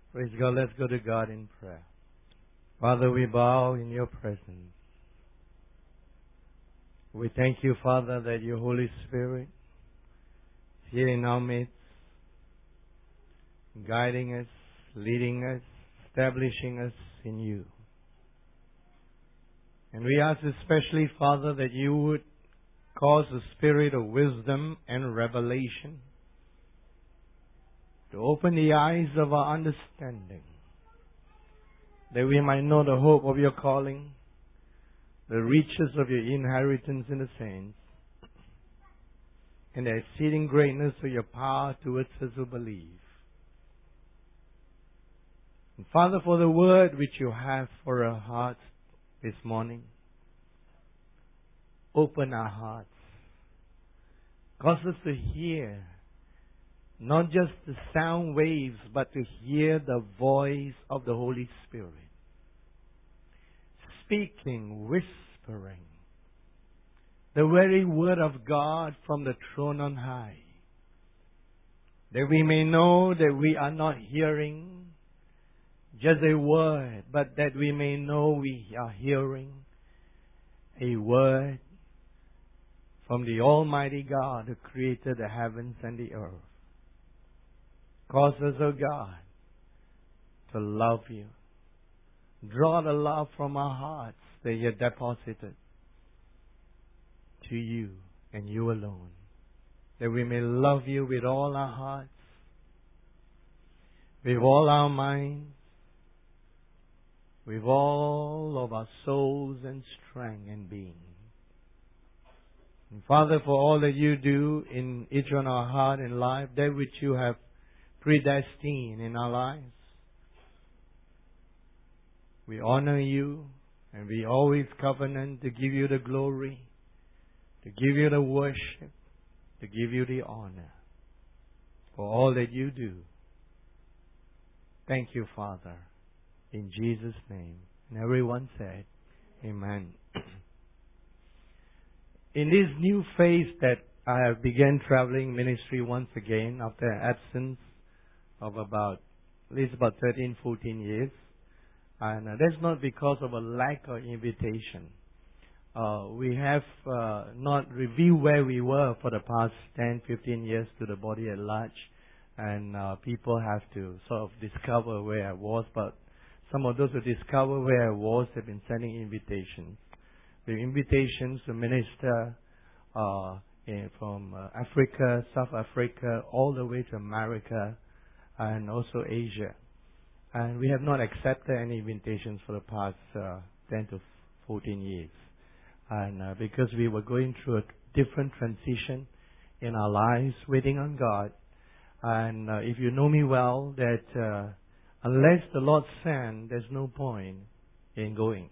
Praise God. Let's go to God in prayer. Father, we bow in your presence. We thank you, Father, that your Holy Spirit is here in our midst, guiding us, leading us, establishing us in you. And we ask especially, Father, that you would cause the spirit of wisdom and revelation to open the eyes of our understanding, that we might know the hope of your calling, the riches of your inheritance in the saints, and the exceeding greatness of your power towards us who believe. And Father, for the word which you have for our hearts this morning, open our hearts. Cause us to hear not just the sound waves, but to hear the voice of the Holy Spirit. Speaking, whispering, the very word of God from the throne on high. That we may know that we are not hearing just a word, but that we may know we are hearing a word from the Almighty God who created the heavens and the earth. Cause us, O God, to love you. Draw the love from our hearts that you deposited to you and you alone. That we may love you with all our hearts, with all our minds, with all of our souls and strength and being. And Father, for all that you do in each one of our heart and life, that which you have predestined in our lives, we honor you, and we always covenant to give you the glory, to give you the worship, to give you the honor for all that you do. Thank you, Father, in Jesus' name. And everyone said, Amen. In this new phase that I have begun traveling ministry once again after an absence of at least 13, 14 years. And that's not because of a lack of invitation. We have not reviewed where we were for the past 10, 15 years to the body at large. And people have to sort of discover where I was. But some of those who discover where I was have been sending invitations. The invitations to minister from Africa, South Africa, all the way to America, and also Asia. And we have not accepted any invitations for the past 10 to 14 years. And because we were going through a different transition in our lives, waiting on God. And if you know me well, that unless the Lord sends, there's no point in going.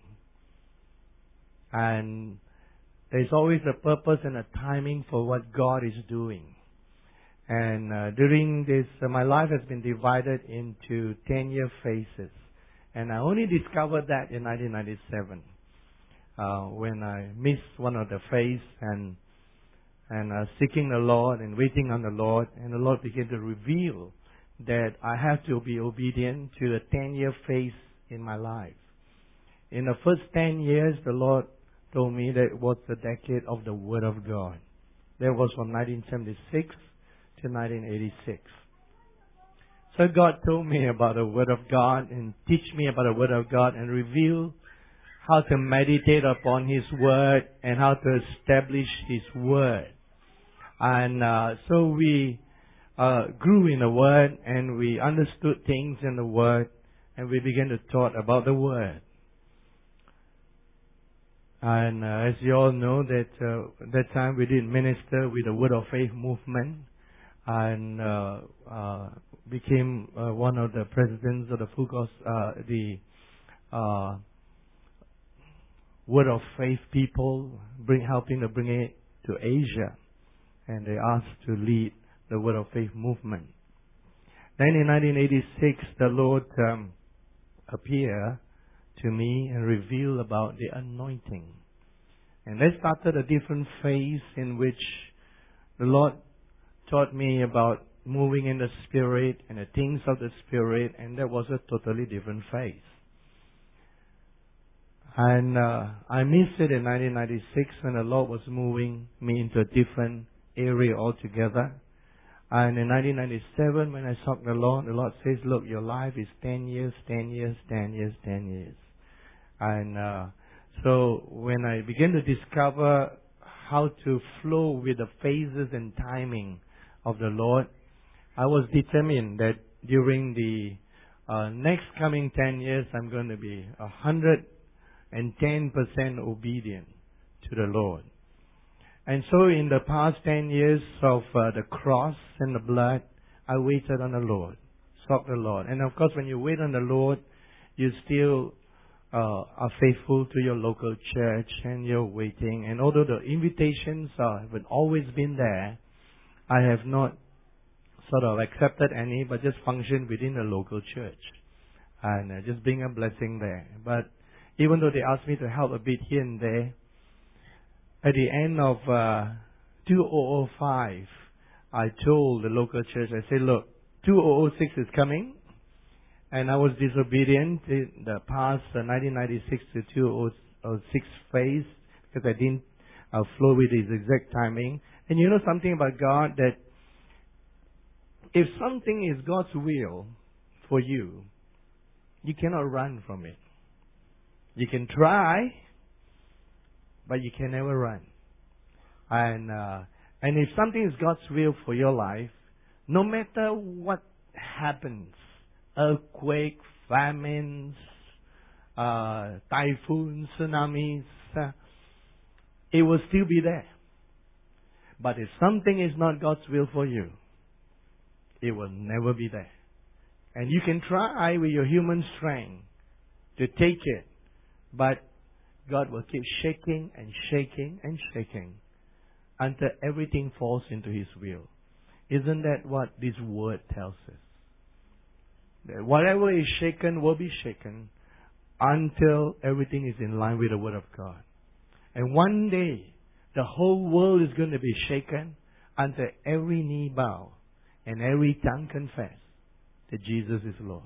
And there's always a purpose and a timing for what God is doing. And during this, my life has been divided into 10-year phases. And I only discovered that in 1997, when I missed one of the phases and seeking the Lord and waiting on the Lord. And the Lord began to reveal that I have to be obedient to the 10-year phase in my life. In the first 10 years, the Lord told me that it was the decade of the Word of God. That was from 1976 to 1986. So God told me about the Word of God and teach me about the Word of God and reveal how to meditate upon His Word and how to establish His Word. And so we grew in the Word and we understood things in the Word and we began to talk about the Word. And as you all know, that time we did minister with the Word of Faith movement, and became one of the presidents of the Fugos, the Word of Faith people, helping to bring it to Asia, and they asked to lead the Word of Faith movement. Then in 1986, the Lord appeared to me and reveal about the anointing. And that started a different phase in which the Lord taught me about moving in the Spirit and the things of the Spirit, and that was a totally different phase. And I missed it in 1996 when the Lord was moving me into a different area altogether. And in 1997, when I sought the Lord says, look, your life is 10 years, 10 years, 10 years, 10 years. And so when I began to discover how to flow with the phases and timing of the Lord, I was determined that during the next coming 10 years, I'm going to be 110% obedient to the Lord. And so in the past 10 years of the cross and the blood, I waited on the Lord, sought the Lord. And of course, when you wait on the Lord, you still are faithful to your local church and you're waiting. And although the invitations have always been there, I have not sort of accepted any, but just functioned within the local church and just being a blessing there. But even though they asked me to help a bit here and there, at the end of 2005, I told the local church, I said, look, 2006 is coming, and I was disobedient in the past 1996 to 2006 phase because I didn't flow with his exact timing. And you know something about God, that if something is God's will for you, you cannot run from it. You can try, but you can never run. And if something is God's will for your life, no matter what happens, earthquake, famines, typhoons, tsunamis, it will still be there. But if something is not God's will for you, it will never be there. And you can try with your human strength to take it, but God will keep shaking and shaking and shaking until everything falls into His will. Isn't that what this word tells us? That whatever is shaken will be shaken until everything is in line with the Word of God. And one day, the whole world is going to be shaken until every knee bow and every tongue confess that Jesus is Lord.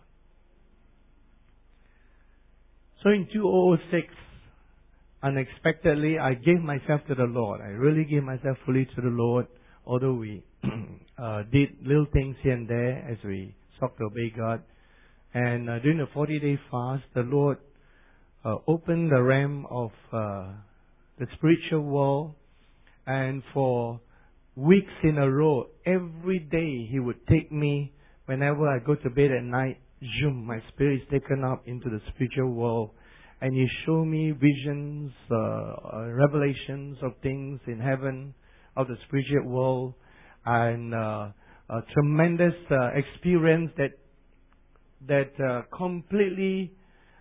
So in 2006, unexpectedly, I gave myself to the Lord. I really gave myself fully to the Lord, although we did little things here and there as we sought to obey God. And during the 40-day fast, the Lord opened the realm of the spiritual world, and for weeks in a row, every day He would take me. Whenever I go to bed at night, zoom, my spirit is taken up into the spiritual world, and He show me visions, revelations of things in heaven, of the spiritual world, and a tremendous experience that completely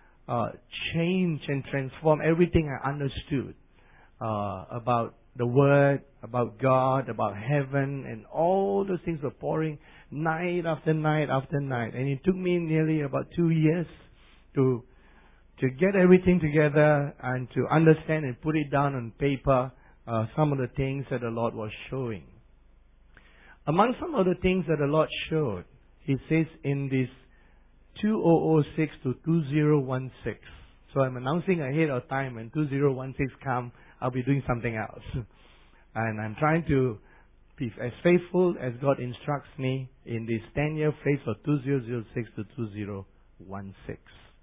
changed and transformed everything I understood about the Word, about God, about heaven, and all those things were pouring night after night after night. And it took me nearly about 2 years to get everything together and to understand and put it down on paper, some of the things that the Lord was showing. Among some of the things that the Lord showed, He says in this 2006 to 2016. So I'm announcing ahead of time. When 2016 comes, I'll be doing something else. And I'm trying to be as faithful as God instructs me in this 10-year phase of 2006 to 2016.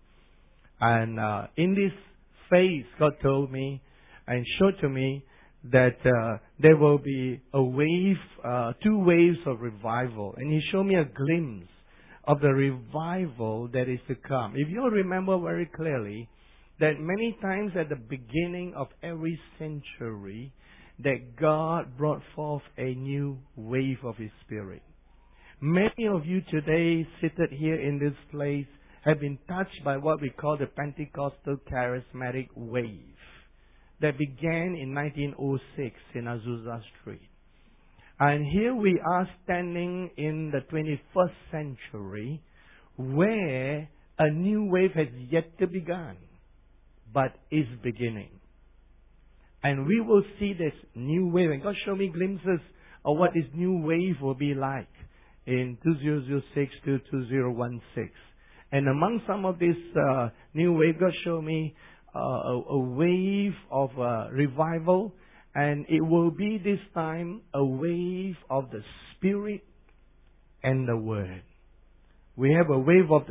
And in this phase, God told me and showed to me that there will be a wave, 2 waves of revival. And He showed me a glimpse of the revival that is to come. If you remember very clearly, that many times at the beginning of every century, that God brought forth a new wave of His Spirit. Many of you today, seated here in this place, have been touched by what we call the Pentecostal charismatic wave that began in 1906 in Azusa Street. And here we are standing in the 21st century where a new wave has yet to begin, but is beginning. And we will see this new wave. And God showed me glimpses of what this new wave will be like in 2006 to 2016. And among some of this new wave, God showed me a wave of revival, and it will be this time a wave of the Spirit and the Word. We have a wave of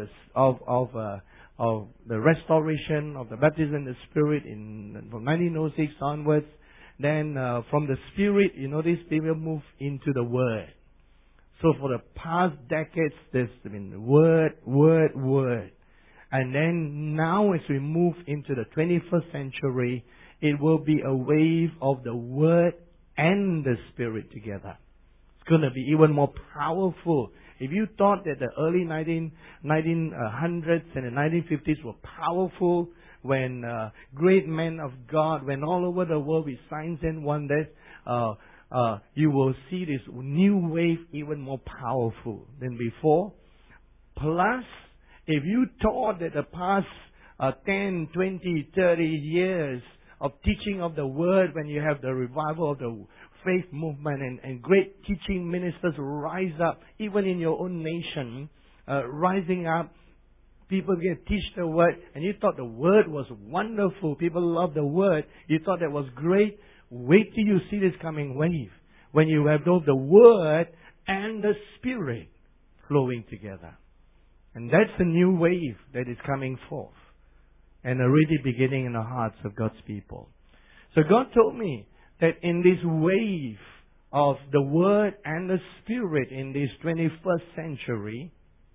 the restoration of the baptism in the Spirit from 1906 onwards. Then from the Spirit, you notice people move into the Word. So for the past decades, there's been Word. And then now as we move into the 21st century, it will be a wave of the Word and the Spirit together. It's going to be even more powerful. If you thought that the early 1900s and the 1950s were powerful, when great men of God went all over the world with signs and wonders, you will see this new wave even more powerful than before. Plus, if you thought that the past 10, 20, 30 years of teaching of the Word, when you have the revival of the faith movement and great teaching ministers rise up, even in your own nation, rising up, people get teach the Word, and you thought the Word was wonderful, people love the Word, you thought that was great. Wait till you see this coming wave, when you have both the Word and the Spirit flowing together. And that's the new wave that is coming forth and already beginning in the hearts of God's people. So God told me that in this wave of the Word and the Spirit in this 21st century,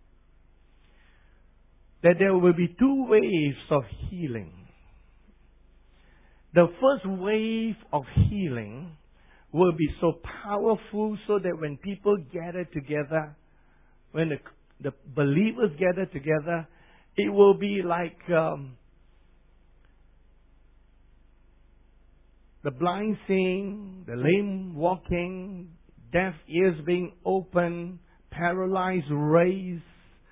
that there will be two waves of healing. The first wave of healing will be so powerful so that when people gather together, when the believers gather together, it will be like the blind seeing, the lame walking, deaf ears being opened, paralyzed raised,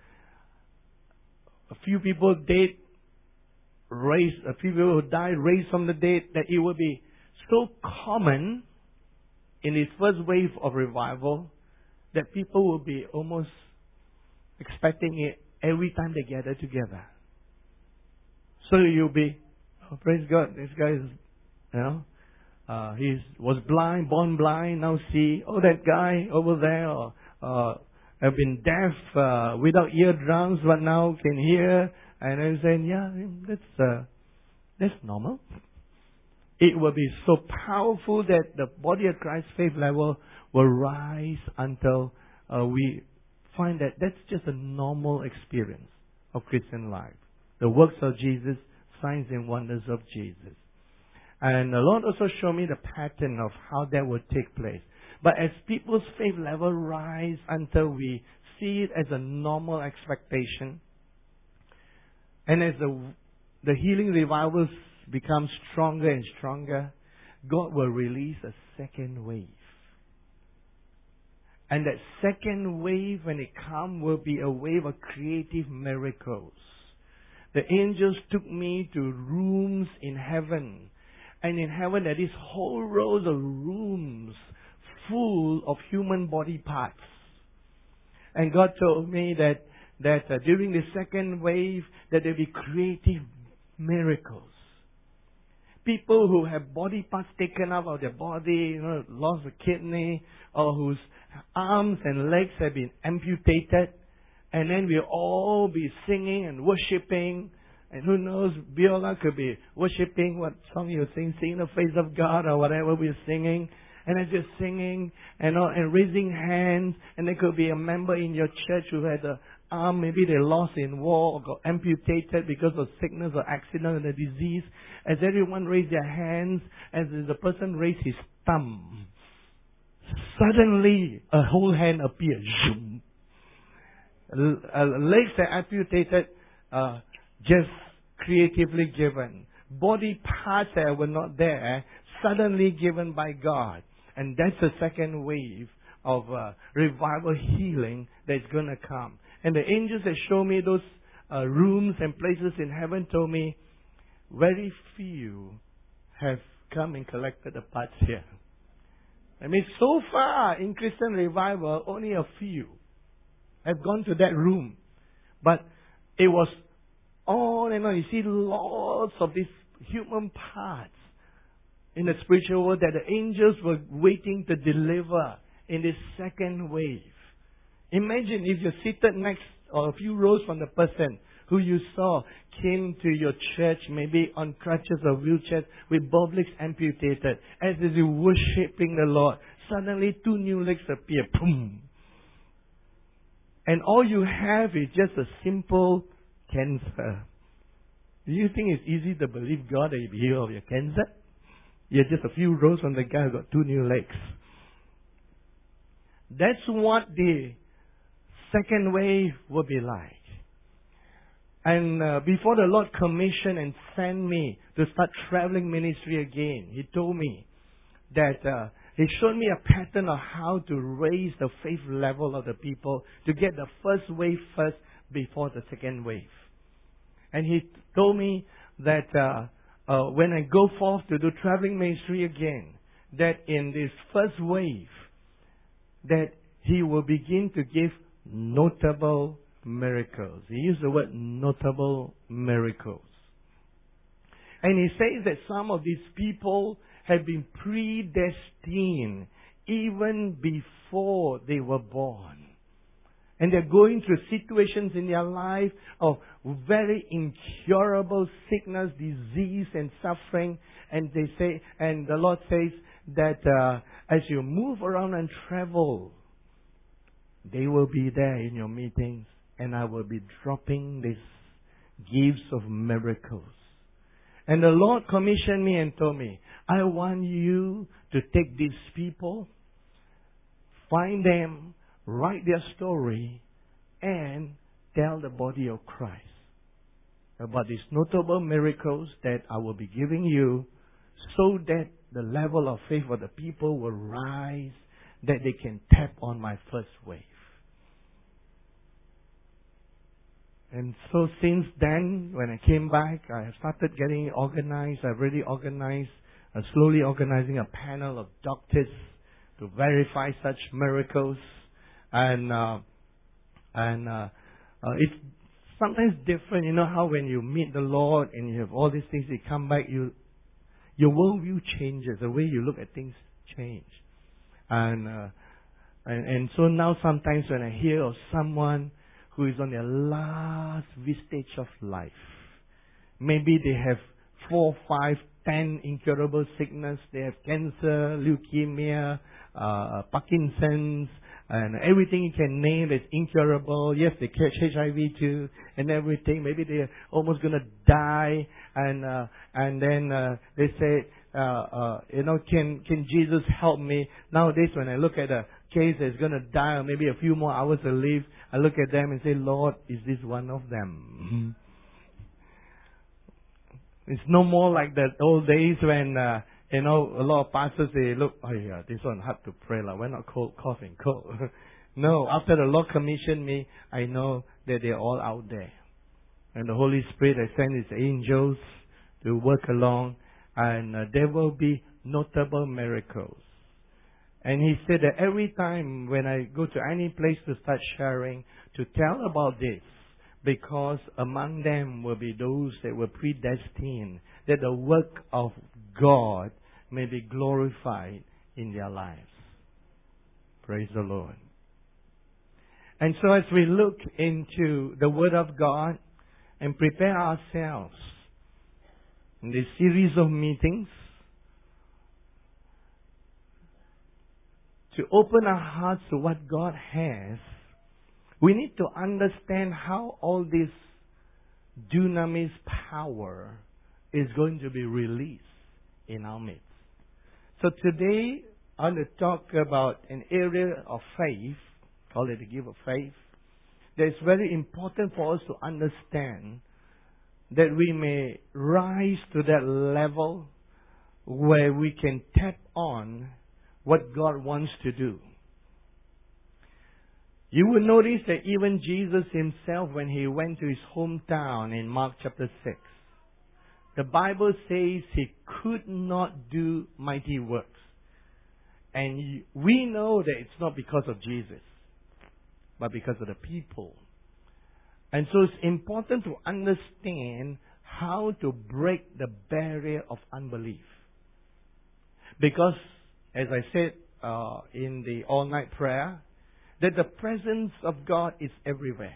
a few people dead raised, a few people who died raised from the dead, that it will be so common in this first wave of revival that people will be almost expecting it every time they gather together. So you'll be, oh, praise God, this guy is, he was blind, born blind, now see. Oh, that guy over there, have been deaf, without eardrums, but now can hear. And I'm saying, yeah, that's normal. It will be so powerful that the body of Christ faith level will rise until we find that that's just a normal experience of Christian life. The works of Jesus, signs and wonders of Jesus. And the Lord also showed me the pattern of how that would take place. But as people's faith level rise until we see it as a normal expectation, and as the healing revivals become stronger and stronger, God will release a second wave. And that second wave, when it comes, will be a wave of creative miracles. The angels took me to rooms in heaven. And in heaven, there is whole rows of rooms full of human body parts. And God told me that during the second wave, that there will be creative miracles. People who have body parts taken out of their body, lost a kidney, or whose arms and legs have been amputated, and then we'll all be singing and worshiping. And who knows, Viola could be worshiping what song you sing, Sing the Face of God, or whatever we're singing. And then just singing and raising hands. And there could be a member in your church who had an arm, maybe they lost in war or got amputated because of sickness or accident or a disease. As everyone raised their hands, as the person raised his thumb, suddenly a whole hand appeared. Legs that amputated, just creatively given. Body parts that were not there, suddenly given by God. And that's the second wave of revival healing that's going to come. And the angels that show me those rooms and places in heaven told me, very few have come and collected the parts here. I mean, so far in Christian revival, only a few I've gone to that room. But it was on and on. You see lots of these human parts in the spiritual world that the angels were waiting to deliver in this second wave. Imagine if you're seated next or a few rows from the person who you saw came to your church, maybe on crutches or wheelchairs with both legs amputated, as if you're worshipping the Lord. Suddenly 2 new legs appear. Boom! And all you have is just a simple cancer. Do you think it's easy to believe God that He'll be healed of your cancer? You're just a few rows from the guy who got 2 new legs. That's what the second wave will be like. And before the Lord commissioned and sent me to start traveling ministry again, He told me that He showed me a pattern of how to raise the faith level of the people to get the first wave first before the second wave. And He told me that when I go forth to do traveling ministry again, that in this first wave, that He will begin to give notable miracles. He used the word notable miracles. And He says that some of these people have been predestined even before they were born. And they're going through situations in their life of very incurable sickness, disease, and suffering. And they say, and the Lord says that as you move around and travel, they will be there in your meetings, and I will be dropping these gifts of miracles. And the Lord commissioned me and told me, I want you to take these people, find them, write their story, and tell the body of Christ about these notable miracles that I will be giving you, so that the level of faith of the people will rise, that they can tap on my first wave. And so since then, when I came back, I have started getting organized. I've really organized, slowly organizing a panel of doctors to verify such miracles. And it's sometimes different. You know how when you meet the Lord and you have all these things, you come back, your worldview changes. The way you look at things change. And so now sometimes when I hear of someone who is on their last vestige of life, maybe they have 4, 5, 10 incurable sickness. They have cancer, leukemia, Parkinson's, and everything you can name that's incurable. Yes, they catch HIV too, and everything. Maybe they're almost going to die, and then they say, can Jesus help me? Nowadays, when I look at a case that's going to die, or maybe a few more hours to live, I look at them and say, Lord, is this one of them? It's no more like the old days when, a lot of pastors, they look, oh yeah, this one hard to pray. We're not coughing cold. No, after the Lord commissioned me, I know that they're all out there. And the Holy Spirit has sent His angels to work along, and there will be notable miracles. And He said that every time when I go to any place to start sharing, to tell about this, because among them will be those that were predestined, that the work of God may be glorified in their lives. Praise the Lord. And so as we look into the Word of God and prepare ourselves in this series of meetings to open our hearts to what God has, we need to understand how all this dunamis power is going to be released in our midst. So today, I want to talk about an area of faith, call it the gift of faith, that is very important for us to understand, that we may rise to that level where we can tap on what God wants to do. You will notice that even Jesus Himself, when He went to His hometown in Mark chapter 6, the Bible says He could not do mighty works. And we know that it's not because of Jesus. but because of the people. And so it's important to understand how to break the barrier of unbelief. Because, as I said in the all-night prayer, that the presence of God is everywhere.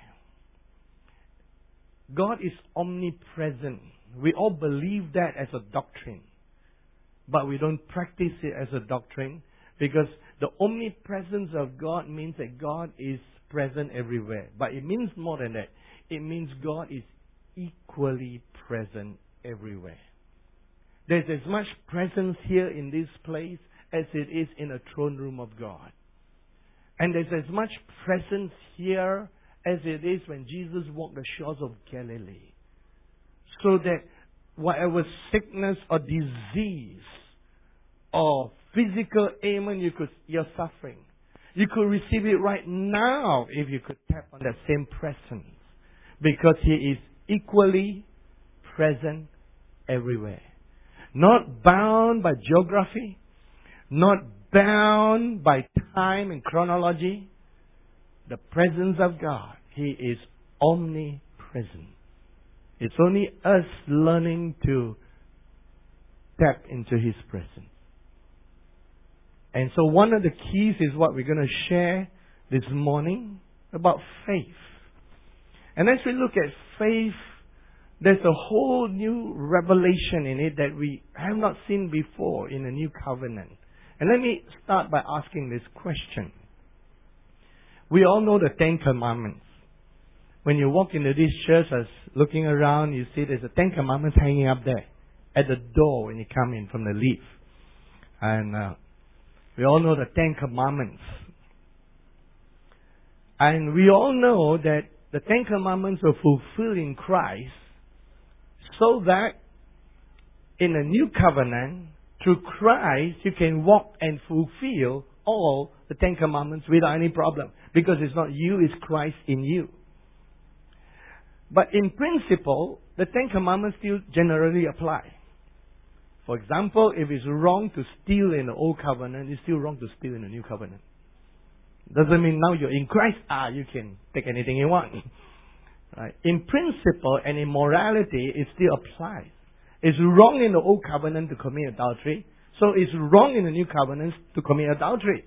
God is omnipresent. We all believe that as a doctrine. But we don't practice it as a doctrine, because the omnipresence of God means that God is present everywhere. But it means more than that. It means God is equally present everywhere. There's as much presence here in this place as it is in the throne room of God. And there's as much presence here as it is when Jesus walked the shores of Galilee. So that whatever sickness or disease or physical ailment you're suffering, you could receive it right now if you could tap on that same presence. Because He is equally present everywhere. Not bound by geography, not bound by time and chronology. The presence of God, He is omnipresent. It's only us learning to tap into His presence. And so one of the keys is what we're going to share this morning about faith. And as we look at faith, there's a whole new revelation in it that we have not seen before in the new covenant. And let me start by asking this question. We all know the Ten Commandments. When you walk into this church, as looking around, you see there's the Ten Commandments hanging up there at the door when you come in from the lift. And we all know the Ten Commandments. And we all know that the Ten Commandments were fulfilled in Christ, so that in the new covenant, through Christ, you can walk and fulfill all the Ten Commandments without any problem. Because it's not you, it's Christ in you. But in principle, the Ten Commandments still generally apply. For example, if it's wrong to steal in the Old Covenant, it's still wrong to steal in the New Covenant. Doesn't mean now you're in Christ, you can take anything you want. Right? In principle and in morality, it still applies. It's wrong in the Old Covenant to commit adultery, so it's wrong in the New Covenant to commit adultery.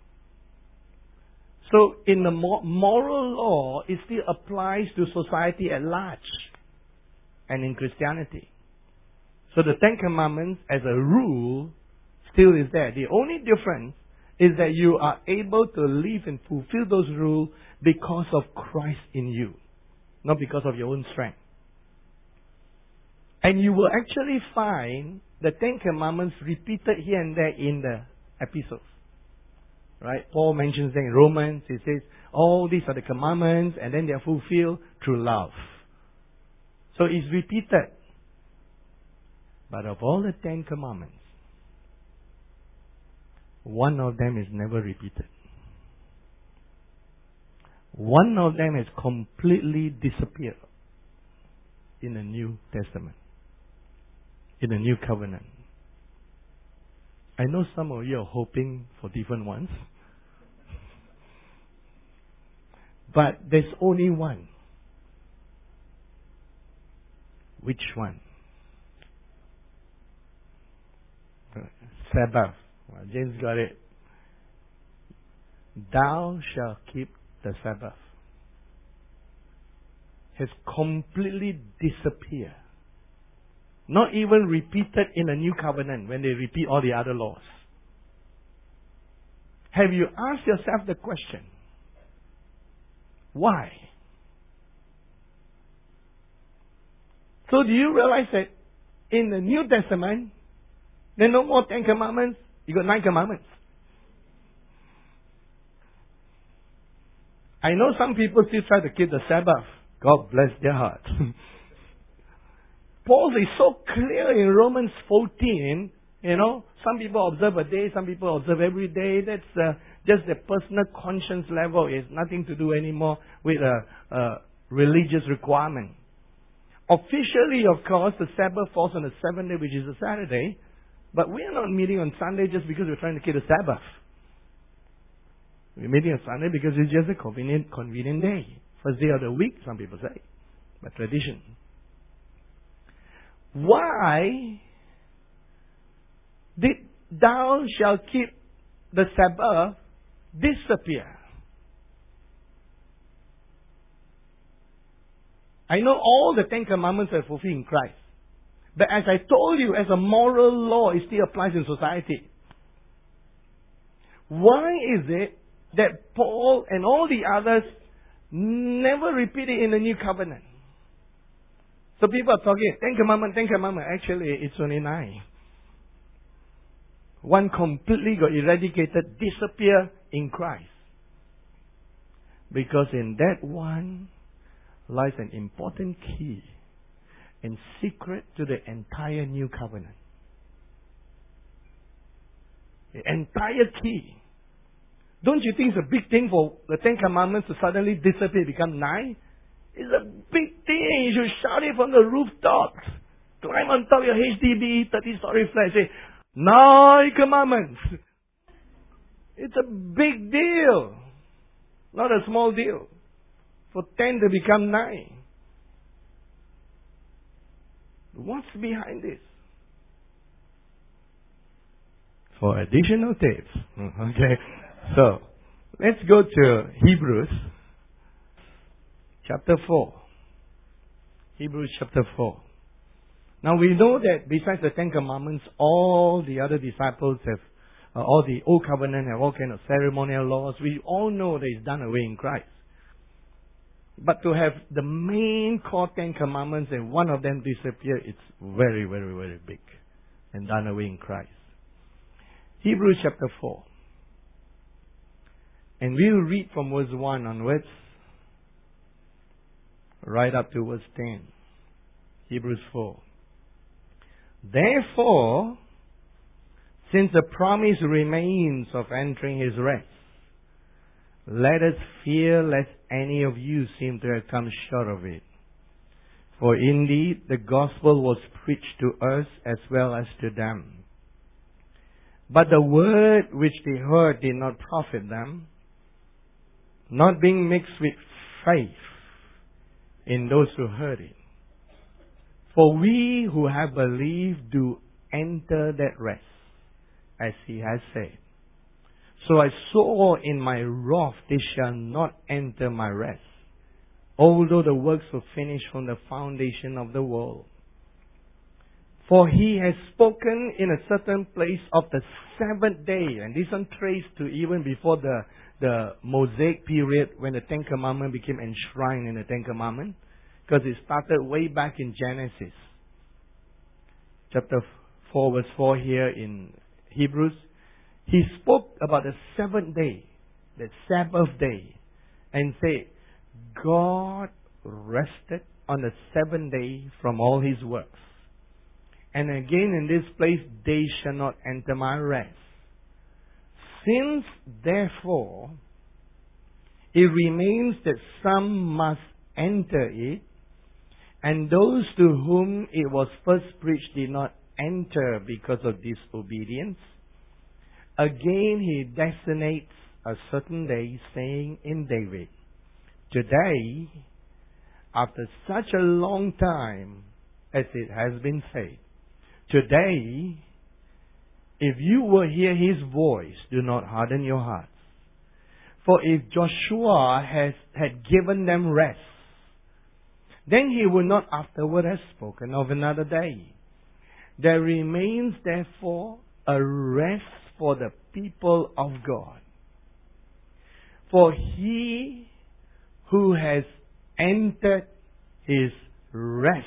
So in the moral law, it still applies to society at large and in Christianity. So the Ten Commandments as a rule still is there. The only difference is that you are able to live and fulfill those rules because of Christ in you, not because of your own strength. And you will actually find the Ten Commandments repeated here and there in the epistles. Right? Paul mentions them in Romans. He says, all these are the commandments, and then they are fulfilled through love. So it's repeated. But of all the Ten Commandments, one of them is never repeated. One of them has completely disappeared in the New Testament, in the New Covenant. I know some of you are hoping for different ones. But there's only one. Which one? Sabbath. Well, James got it. Thou shalt keep the Sabbath. Has completely disappeared. Not even repeated in the New Covenant when they repeat all the other laws. Have you asked yourself the question, why? So do you realize that in the New Testament, there are no more 10 commandments, you got 9 commandments. I know some people still try to keep the Sabbath. God bless their heart. Paul is so clear in Romans 14, some people observe a day, some people observe every day. That's just the personal conscience level. It's nothing to do anymore with a religious requirement. Officially, of course, the Sabbath falls on the 7th day, which is a Saturday. But we are not meeting on Sunday just because we're trying to keep the Sabbath. We're meeting on Sunday because it's just a convenient day. First day of the week, some people say. But tradition. Why did thou shalt keep the Sabbath disappear? I know all the 10 Commandments are fulfilled in Christ. But as I told you, as a moral law, it still applies in society. Why is it that Paul and all the others never repeat it in the New Covenant? So people are talking, 10 Commandments, 10 Commandments. Actually, it's only 9. One completely got eradicated, disappear in Christ. Because in that one lies an important key and secret to the entire New Covenant. The entire key. Don't you think it's a big thing for the 10 Commandments to suddenly disappear, become 9? It's a big thing. You should shout it from the rooftops. Climb on top of your HDB 30-story flat and say, 9 Commandments. It's a big deal. Not a small deal. For 10 to become 9. What's behind this? For additional tapes. Okay. So, let's go to Hebrews chapter 4. Hebrews chapter 4. Now we know that besides the 10 Commandments, all the other disciples have, all the Old Covenant have all kind of ceremonial laws. We all know that it's done away in Christ. But to have the main core 10 Commandments and one of them disappear, it's very, very, very big. And done away in Christ. Hebrews chapter 4. And we'll read from verse 1 onwards, right up to verse 10. Hebrews 4. Therefore, since the promise remains of entering His rest, let us fear lest any of you seem to have come short of it. For indeed the gospel was preached to us as well as to them. But the word which they heard did not profit them, not being mixed with faith in those who heard it. For we who have believed do enter that rest, as He has said. So I swore in my wrath, they shall not enter my rest, although the works were finished from the foundation of the world. For He has spoken in a certain place of the 7th day, and this one traced to even before the Mosaic period when the 10 Commandments became enshrined in the 10 Commandments, because it started way back in Genesis. Chapter 4 verse 4 here in Hebrews. He spoke about the 7th day, the Sabbath day, and said, God rested on the 7th day from all His works. And again in this place, they shall not enter my rest. Since, therefore, it remains that some must enter it, and those to whom it was first preached did not enter because of disobedience, again He designates a certain day, saying in David, today, after such a long time, as it has been said, today, if you will hear His voice, do not harden your hearts. For if Joshua had given them rest, then He would not afterward have spoken of another day. There remains therefore a rest for the people of God. For he who has entered His rest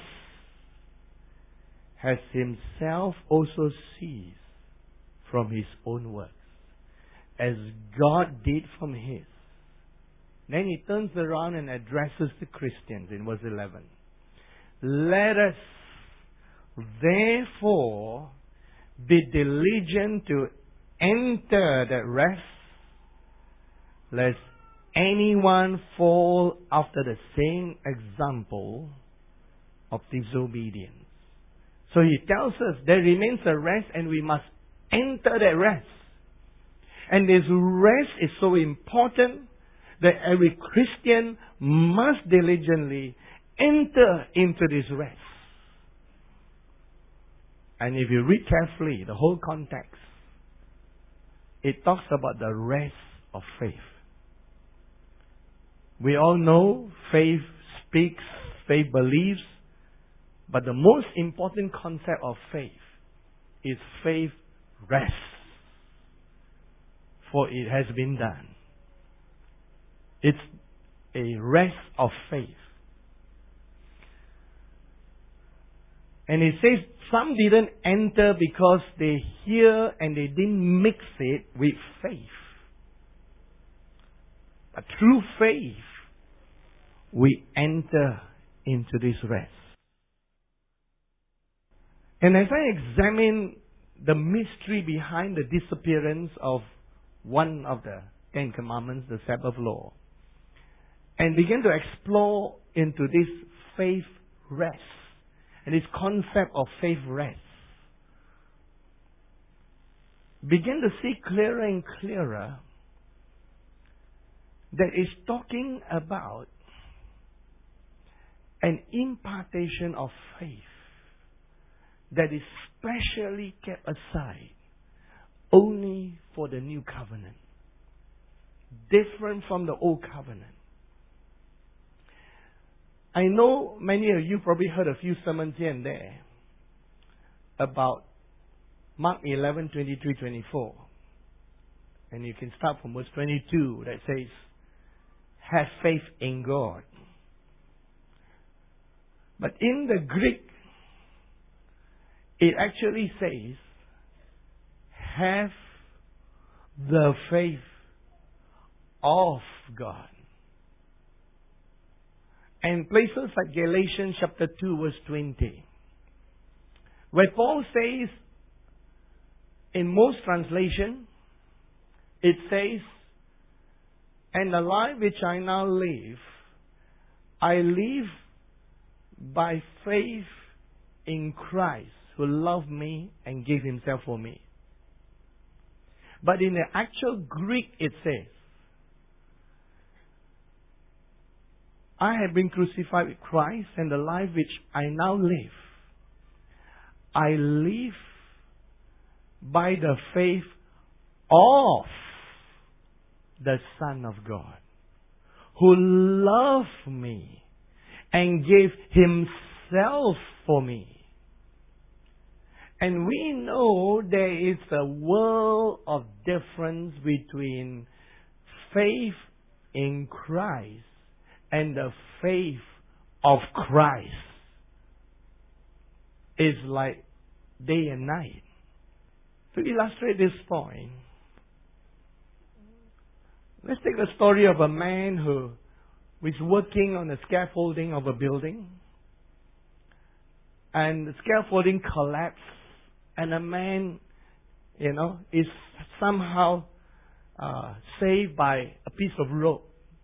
has himself also ceased from his own works, as God did from His. Then He turns around and addresses the Christians in verse 11. Let us therefore be diligent to enter that rest, lest anyone fall after the same example of disobedience. So He tells us there remains a rest and we must enter that rest. And this rest is so important that every Christian must diligently enter into this rest. And if you read carefully the whole context, it talks about the rest of faith. We all know faith speaks, faith believes, but the most important concept of faith is faith rests. For it has been done. It's a rest of faith. And it says some didn't enter because they hear and they didn't mix it with faith. But through faith, we enter into this rest. And as I examine the mystery behind the disappearance of one of the Ten Commandments, the Sabbath law, and begin to explore into this faith rest and this concept of faith rest, begin to see clearer and clearer that it's talking about an impartation of faith that is specially kept aside only for the new covenant, different from the old covenant. I know many of you probably heard a few sermons here and there about Mark 11, 23, 24. And you can start from verse 22 that says, have faith in God. But in the Greek, it actually says, have the faith of God. And places like Galatians chapter 2 verse 20, where Paul says, in most translation, it says, and the life which I now live, I live by faith in Christ, who loved me and gave himself for me. But in the actual Greek it says, I have been crucified with Christ, and the life which I now live, I live by the faith of the Son of God, who loved me and gave himself for me. And we know there is a world of difference between faith in Christ and the faith of Christ. It's like day and night. To illustrate this point, let's take the story of a man who is working on the scaffolding of a building, and the scaffolding collapsed, and a man, is somehow saved by a piece of rope.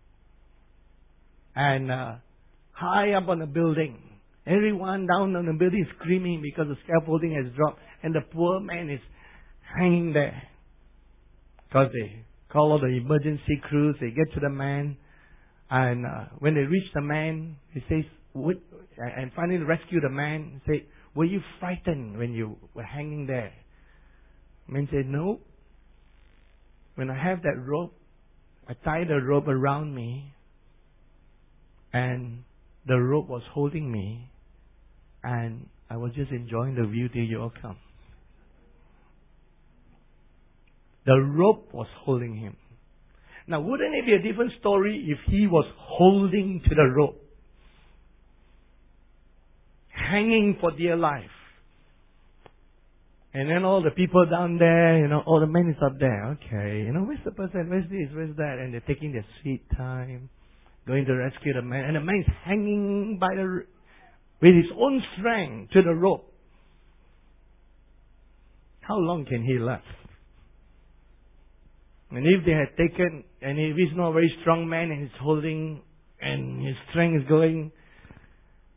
And high up on the building, everyone down on the building is screaming because the scaffolding has dropped, and the poor man is hanging there. Because they call all the emergency crews, they get to the man, and when they reach the man, he says, and finally rescue the man, say, were you frightened when you were hanging there? The man said, no. When I have that rope, I tied the rope around me, and the rope was holding me, and I was just enjoying the view till you all come. The rope was holding him. Now, wouldn't it be a different story if he was holding to the rope, hanging for dear life? And then all the people down there, oh, the man is up there. Okay, where's the person? Where's this? Where's that? And they're taking their sweet time, going to rescue the man. And the man is hanging by with his own strength to the rope. How long can he last? And if they had taken, and if he's not a very strong man and he's holding, and his strength is going,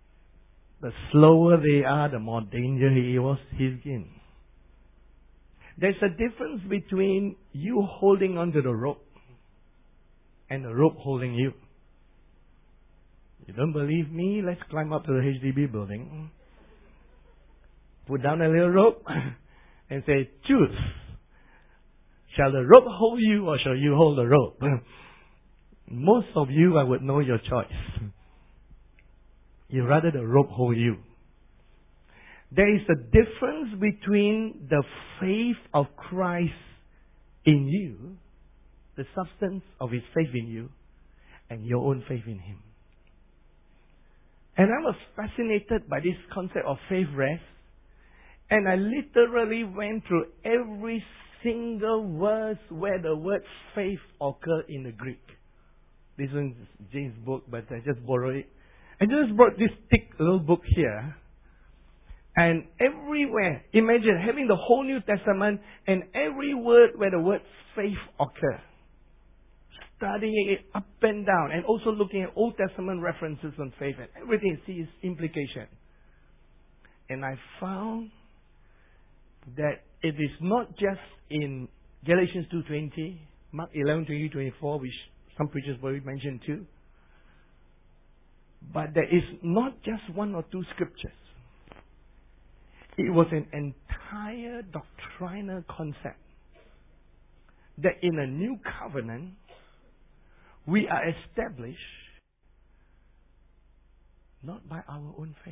the slower they are, the more danger he's in. There's a difference between you holding onto the rope and the rope holding you. You don't believe me? Let's climb up to the HDB building. Put down a little rope and say, choose. Shall the rope hold you or shall you hold the rope? Most of you, I would know your choice. You rather the rope hold you. There is a difference between the faith of Christ in you, the substance of His faith in you, and your own faith in Him. And I was fascinated by this concept of faith rest. And I literally went through every single verse where the word faith occurred in the Greek. This one's James' book, but I just borrowed it. I just brought this thick little book here. And everywhere, imagine having the whole New Testament and every word where the word faith occurs. Studying it up and down and also looking at Old Testament references on faith and everything sees implication. And I found that it is not just in Galatians 2:20, Mark 11:20-24, which some preachers already mentioned too. But there is not just one or two scriptures. It was an entire doctrinal concept that in a new covenant, we are established not by our own faith,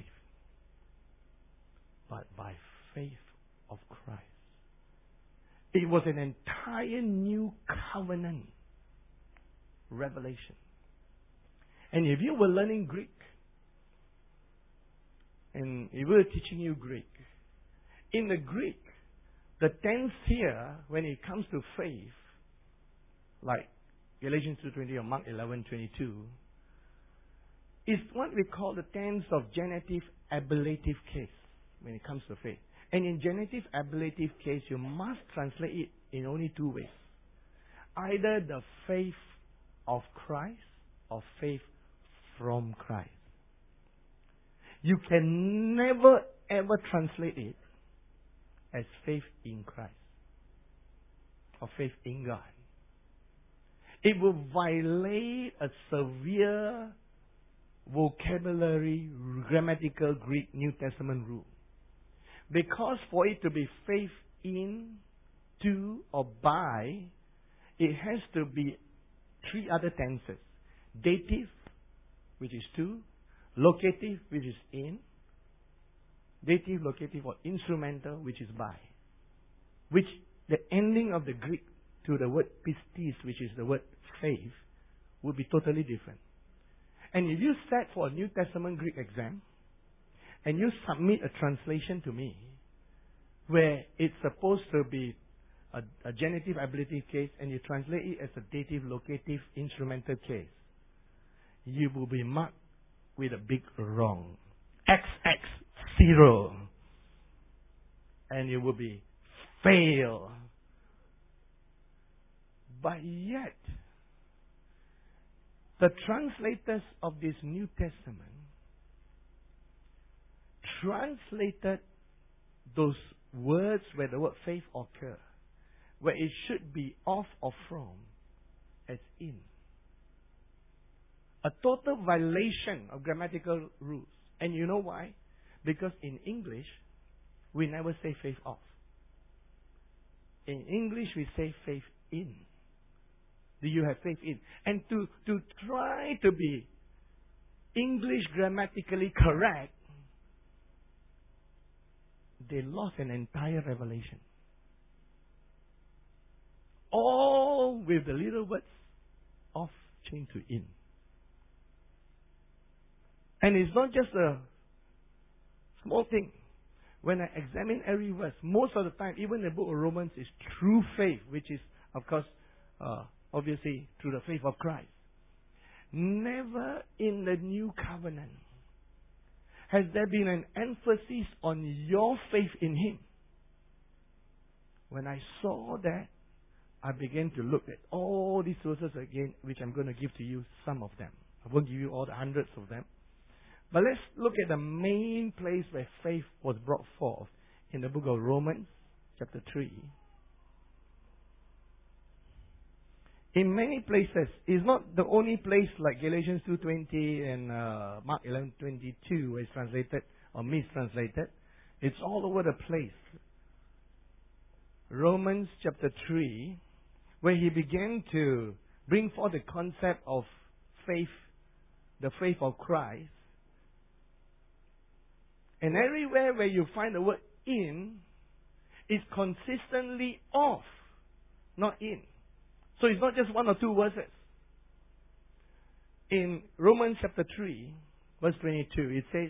but by faith of Christ. It was an entire new covenant revelation. And if you were learning Greek, and if we were teaching you Greek, in the Greek, the tense here, when it comes to faith, like Galatians 2:20 or Mark 11:22, is what we call the tense of genitive ablative case when it comes to faith. And in genitive ablative case, you must translate it in only two ways. Either the faith of Christ or faith from Christ. You can never ever translate it as faith in Christ or faith in God. It will violate a severe vocabulary, grammatical Greek New Testament rule. Because for it to be faith in, to, or by, it has to be three other tenses. Dative, which is to, locative, which is in, dative, locative, or instrumental, which is by. Which the ending of the Greek to the word pistis, which is the word faith, would be totally different. And if you sat for a New Testament Greek exam, and you submit a translation to me, where it's supposed to be a genitive ablative case, and you translate it as a dative, locative, instrumental case, you will be marked with a big wrong. XX0. And you will be fail. But yet, the translators of this New Testament translated those words where the word faith occurs, where it should be of or from, as in. A total violation of grammatical rules. And you know why? Because in English, we never say faith of. In English, we say faith in. Do you have faith in? And to try to be English grammatically correct, they lost an entire revelation. All with the little words of changed to in. And it's not just a small thing. When I examine every verse, most of the time, even the book of Romans is true faith, which is, of course, obviously through the faith of Christ. Never in the new covenant has there been an emphasis on your faith in Him. When I saw that, I began to look at all these verses again, which I'm going to give to you some of them. I won't give you all the hundreds of them. But let's look at the main place where faith was brought forth in the book of Romans, chapter 3. in many places. It's not the only place like Galatians 2:20 and Mark 11:22 where it's translated or mistranslated. It's all over the place. Romans chapter 3, where he began to bring forth the concept of faith, the faith of Christ. And everywhere where you find the word in, it's consistently of, not in. So it's not just one or two verses. In Romans chapter 3, verse 22, it says,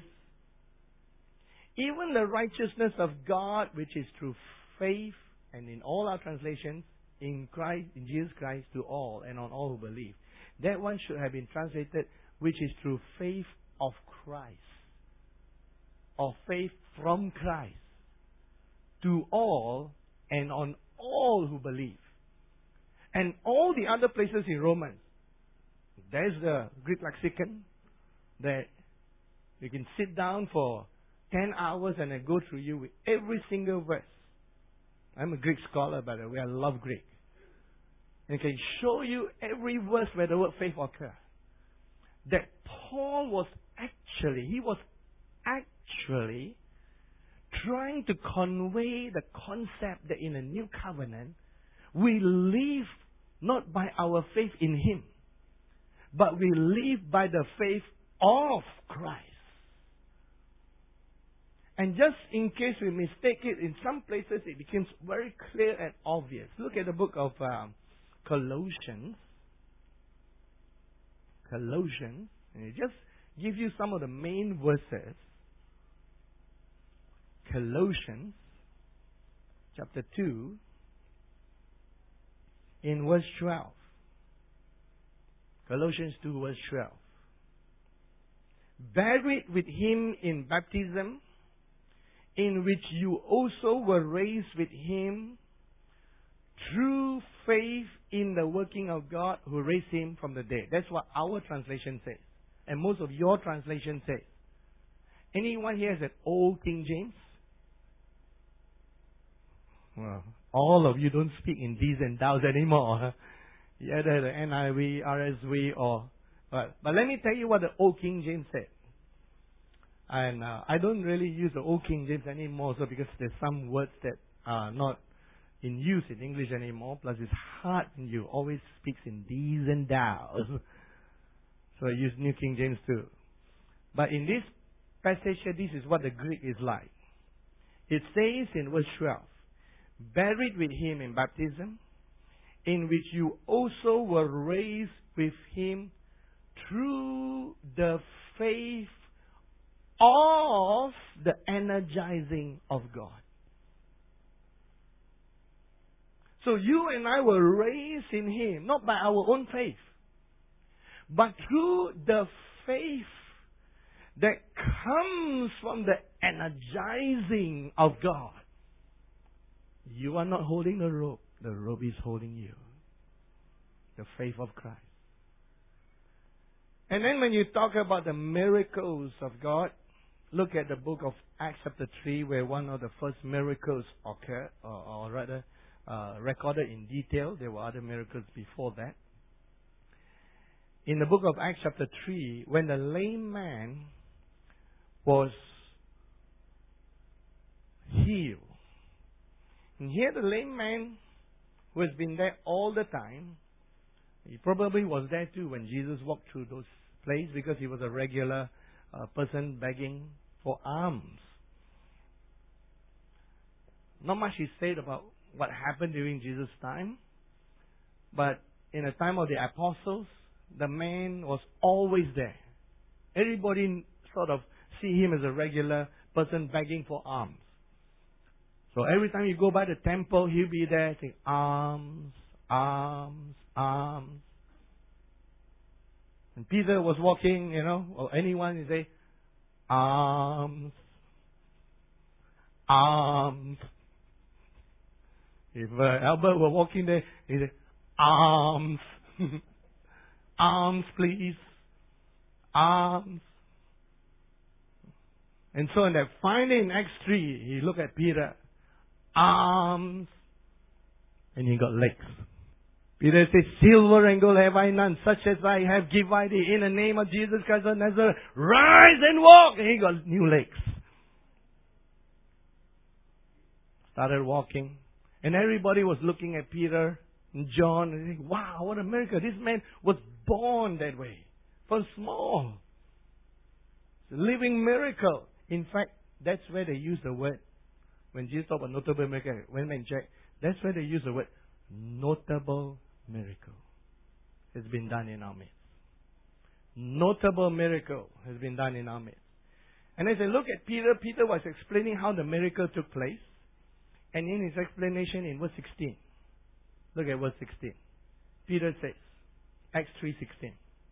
even the righteousness of God, which is through faith, and in all our translations, in Christ, in Jesus Christ, to all and on all who believe. That one should have been translated, which is through faith of Christ, or faith from Christ, to all and on all who believe. And all the other places in Romans, there's the Greek lexicon that you can sit down for 10 hours and I go through you with every single verse. I'm a Greek scholar, by the way. I love Greek. And I can show you every verse where the word faith occurs. That Paul was actually trying to convey the concept that in a new covenant, we live not by our faith in Him, but we live by the faith of Christ. And just in case we mistake it, in some places it becomes very clear and obvious. Look at the book of Colossians. And it just gives you some of the main verses. Colossians chapter 2 in verse 12. Colossians 2 verse 12. Buried with Him in baptism, in which you also were raised with Him through faith in the working of God who raised Him from the dead. That's what our translation says. And most of your translation says. Anyone here has an old King James? Well, all of you don't speak in these and thous anymore. Either the NIV, RSV, or... But let me tell you what the old King James said. And I don't really use the old King James anymore, so because there's some words that are not in use in English anymore. Plus, it's hard when you always speak in these and thous. So I use New King James too. But in this passage here, this is what the Greek is like. It says in verse 12, buried with Him in baptism, in which you also were raised with Him through the faith of the energizing of God. So you and I were raised in Him, not by our own faith, but through the faith that comes from the energizing of God. You are not holding the rope is holding you. The faith of Christ. And then when you talk about the miracles of God, look at the book of Acts chapter 3, where one of the first miracles occurred, or rather recorded in detail. There were other miracles before that. In the book of Acts chapter 3, when the lame man was healed. And here the lame man who has been there all the time, he probably was there too when Jesus walked through those places because he was a regular person begging for alms. Not much is said about what happened during Jesus' time, but in the time of the apostles, the man was always there. Everybody sort of see him as a regular person begging for alms. So every time you go by the temple, he'll be there saying, alms, alms, alms. And Peter was walking, or anyone, you say, alms, alms. If Albert were walking there, he'd say, alms, alms, please, alms. And so in that finally in Acts 3, he looked at Peter, arms, and he got legs. Peter says, silver and gold have I none, such as I have give I thee. In the name of Jesus Christ of Nazareth, rise and walk. And he got new legs. Started walking. And everybody was looking at Peter and John and saying, wow, what a miracle. This man was born that way. From small. It's a living miracle. In fact, that's where they use the word. When Jesus talked about notable miracle, when men check, that's where they use the word notable miracle has been done in our midst. Notable miracle has been done in our midst. And as I look at Peter, Peter was explaining how the miracle took place. And in his explanation in verse 16, look at verse 16. Peter says, Acts 3:16.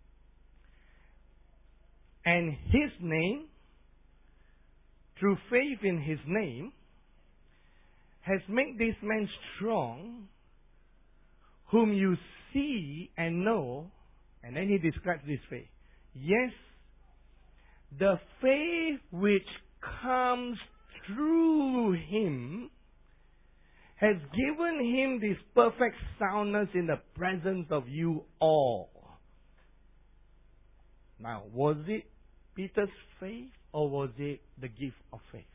And his name, through faith in his name, has made this man strong, whom you see and know. And then he describes this faith. Yes, the faith which comes through him has given him this perfect soundness in the presence of you all. Now, was it Peter's faith or was it the gift of faith?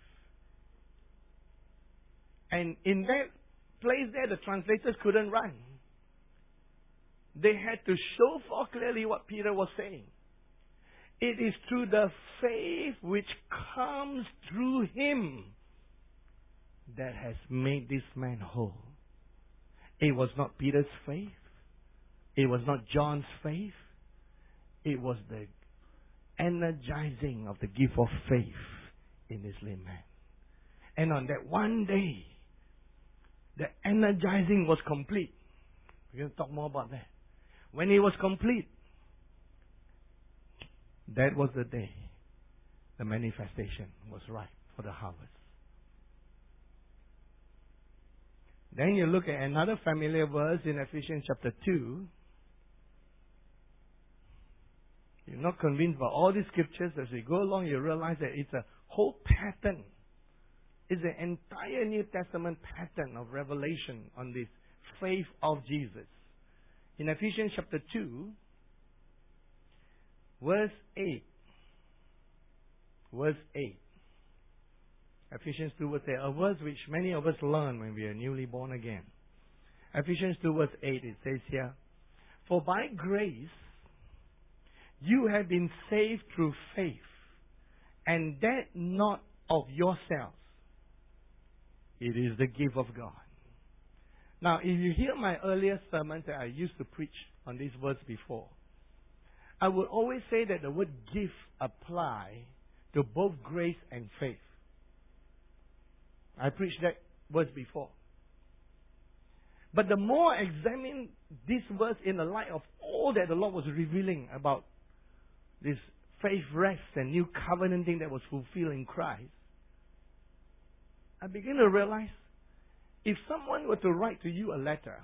And in that place there, the translators couldn't run. They had to show forth clearly what Peter was saying. It is through the faith which comes through him that has made this man whole. It was not Peter's faith. It was not John's faith. It was the energizing of the gift of faith in this lame man. And on that one day, the energizing was complete. We're going to talk more about that. When it was complete, that was the day the manifestation was ripe for the harvest. Then you look at another familiar verse in Ephesians chapter 2. You're not convinced by all these scriptures. As we go along, you realize that it's a whole pattern. It's an entire New Testament pattern of revelation on this faith of Jesus. In Ephesians chapter 2, verse 8. Verse 8. Ephesians 2 verse 8. A verse which many of us learn when we are newly born again. Ephesians 2 verse 8, it says here, for by grace you have been saved through faith, and that not of yourselves. It is the gift of God. Now, if you hear my earlier sermons that I used to preach on this verse before, I would always say that the word gift apply to both grace and faith. I preached that verse before. But the more I examine this verse in the light of all that the Lord was revealing about this faith rest and new covenant thing that was fulfilled in Christ, I begin to realize if someone were to write to you a letter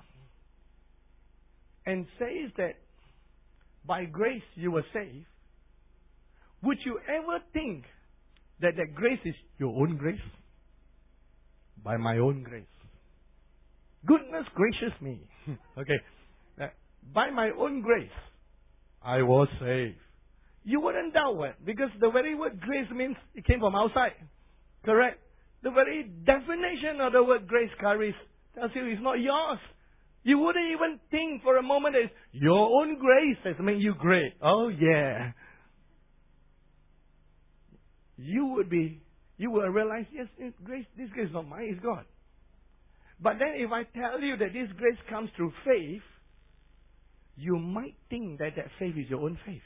and says that by grace you were saved, would you ever think that that grace is your own grace? By my own grace. Goodness gracious me. Okay. By my own grace, I was saved. You wouldn't doubt it, because the very word grace means it came from outside. Correct? The very definition of the word grace carries tells you it's not yours. You wouldn't even think for a moment that it's your own grace has made you great. Oh yeah. You will realize, yes, grace, this grace is not mine, it's God. But then if I tell you that this grace comes through faith, you might think that that faith is your own faith.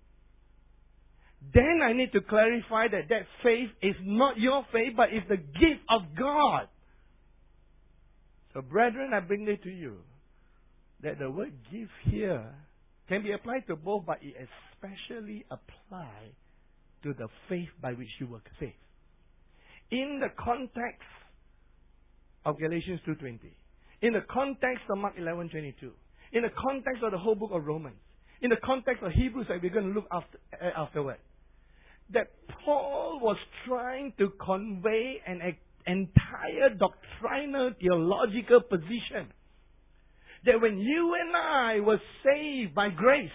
Then I need to clarify that that faith is not your faith, but is the gift of God. So brethren, I bring it to you that the word gift here can be applied to both, but it especially applies to the faith by which you were saved. In the context of Galatians 2:20, in the context of Mark 11:22, in the context of the whole book of Romans, in the context of Hebrews that we're going to look afterward, that Paul was trying to convey an entire doctrinal theological position that when you and I were saved by grace,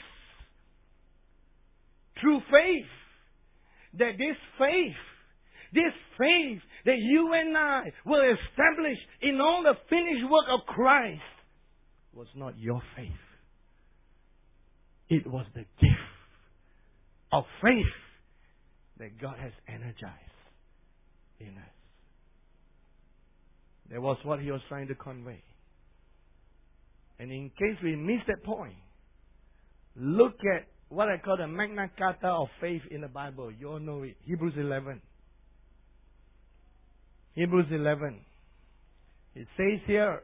through faith, that this faith that you and I were established in all the finished work of Christ was not your faith. It was the gift of faith that God has energized in us. That was what He was trying to convey. And in case we miss that point, look at what I call the Magna Carta of faith in the Bible. You all know it. Hebrews 11. Hebrews 11. It says here,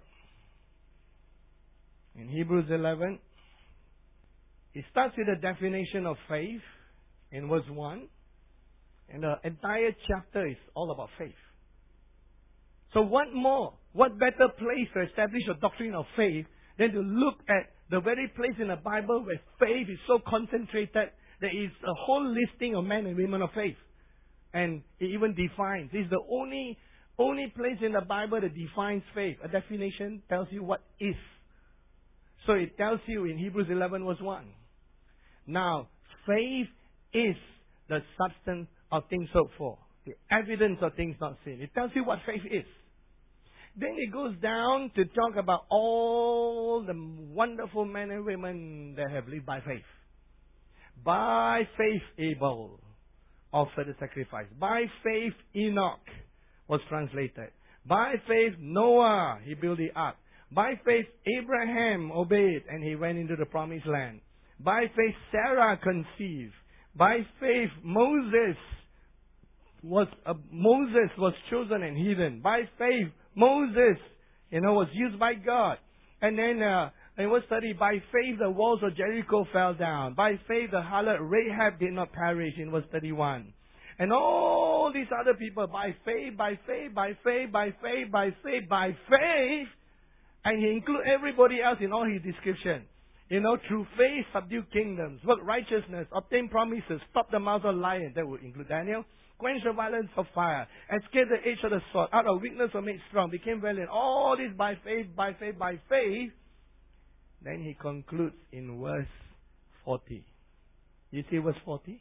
in Hebrews 11, it starts with a definition of faith in verse 1. And the entire chapter is all about faith. So what more? What better place to establish a doctrine of faith than to look at the very place in the Bible where faith is so concentrated that it's a whole listing of men and women of faith. And it even defines. It's the only place in the Bible that defines faith. A definition tells you what is. So it tells you in Hebrews 11 verse 1. Now, faith is the substance of things hoped for, the evidence of things not seen. It tells you what faith is. Then it goes down to talk about all the wonderful men and women that have lived by faith. By faith, Abel offered a sacrifice. By faith, Enoch was translated. By faith, Noah, he built the ark. By faith, Abraham obeyed and he went into the promised land. By faith, Sarah conceived. By faith, Moses was chosen and hidden. By faith, Moses, was used by God. And then in verse 30, by faith the walls of Jericho fell down. By faith the harlot Rahab did not perish in verse 31. And all these other people, by faith, by faith, by faith, by faith, by faith, by faith. And he includes everybody else in all his description. Through faith, subdue kingdoms, work righteousness, obtain promises, stop the mouth of lions. That would include Daniel. Quench the violence of fire, escape the edge of the sword, out of weakness were made strong, became valiant. All this by faith, by faith, by faith. Then he concludes in verse 40. You see verse 40?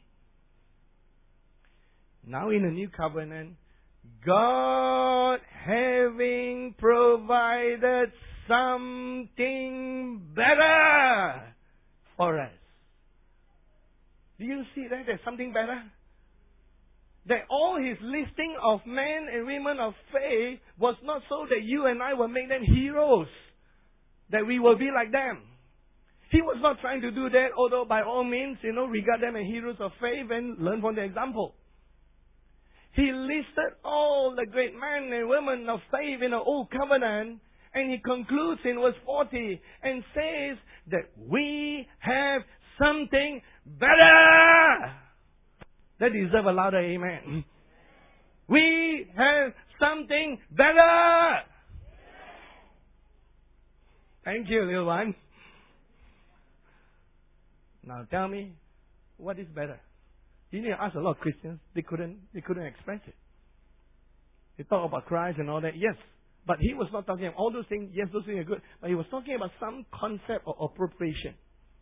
Now in the new covenant, God having provided something better for us. Do you see that? There's something better? That all his listing of men and women of faith was not so that you and I will make them heroes, that we will be like them. He was not trying to do that, although by all means, regard them as heroes of faith and learn from their example. He listed all the great men and women of faith in the Old Covenant, and he concludes in verse 40 and says that we have something better. That deserves a louder amen. We have something better. Thank you, little one. Now tell me, what is better? You need to ask a lot of Christians. They couldn't express it. They talk about Christ and all that. Yes, but he was not talking about all those things. Yes, those things are good. But he was talking about some concept of appropriation.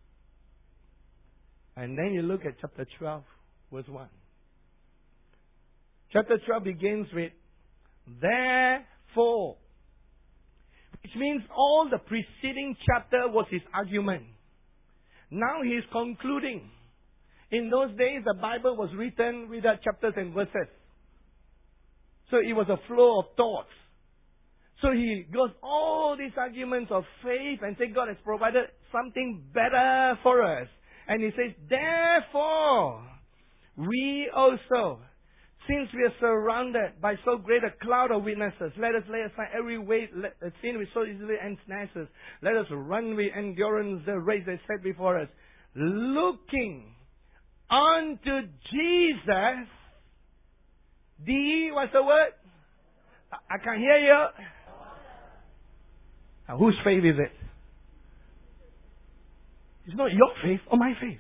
And then you look at chapter 12. Verse 1. Chapter 12 begins with therefore, which means all the preceding chapter was his argument. Now he is concluding. In those days, the Bible was written without chapters and verses. So it was a flow of thoughts. So he goes all these arguments of faith and says God has provided something better for us. And he says, therefore, we also, since we are surrounded by so great a cloud of witnesses, let us lay aside every weight, sin which so easily ensnares us. Let us run with endurance the race that is set before us, looking unto Jesus. What's the word? I can't hear you. Now, whose faith is it? It's not your faith or my faith.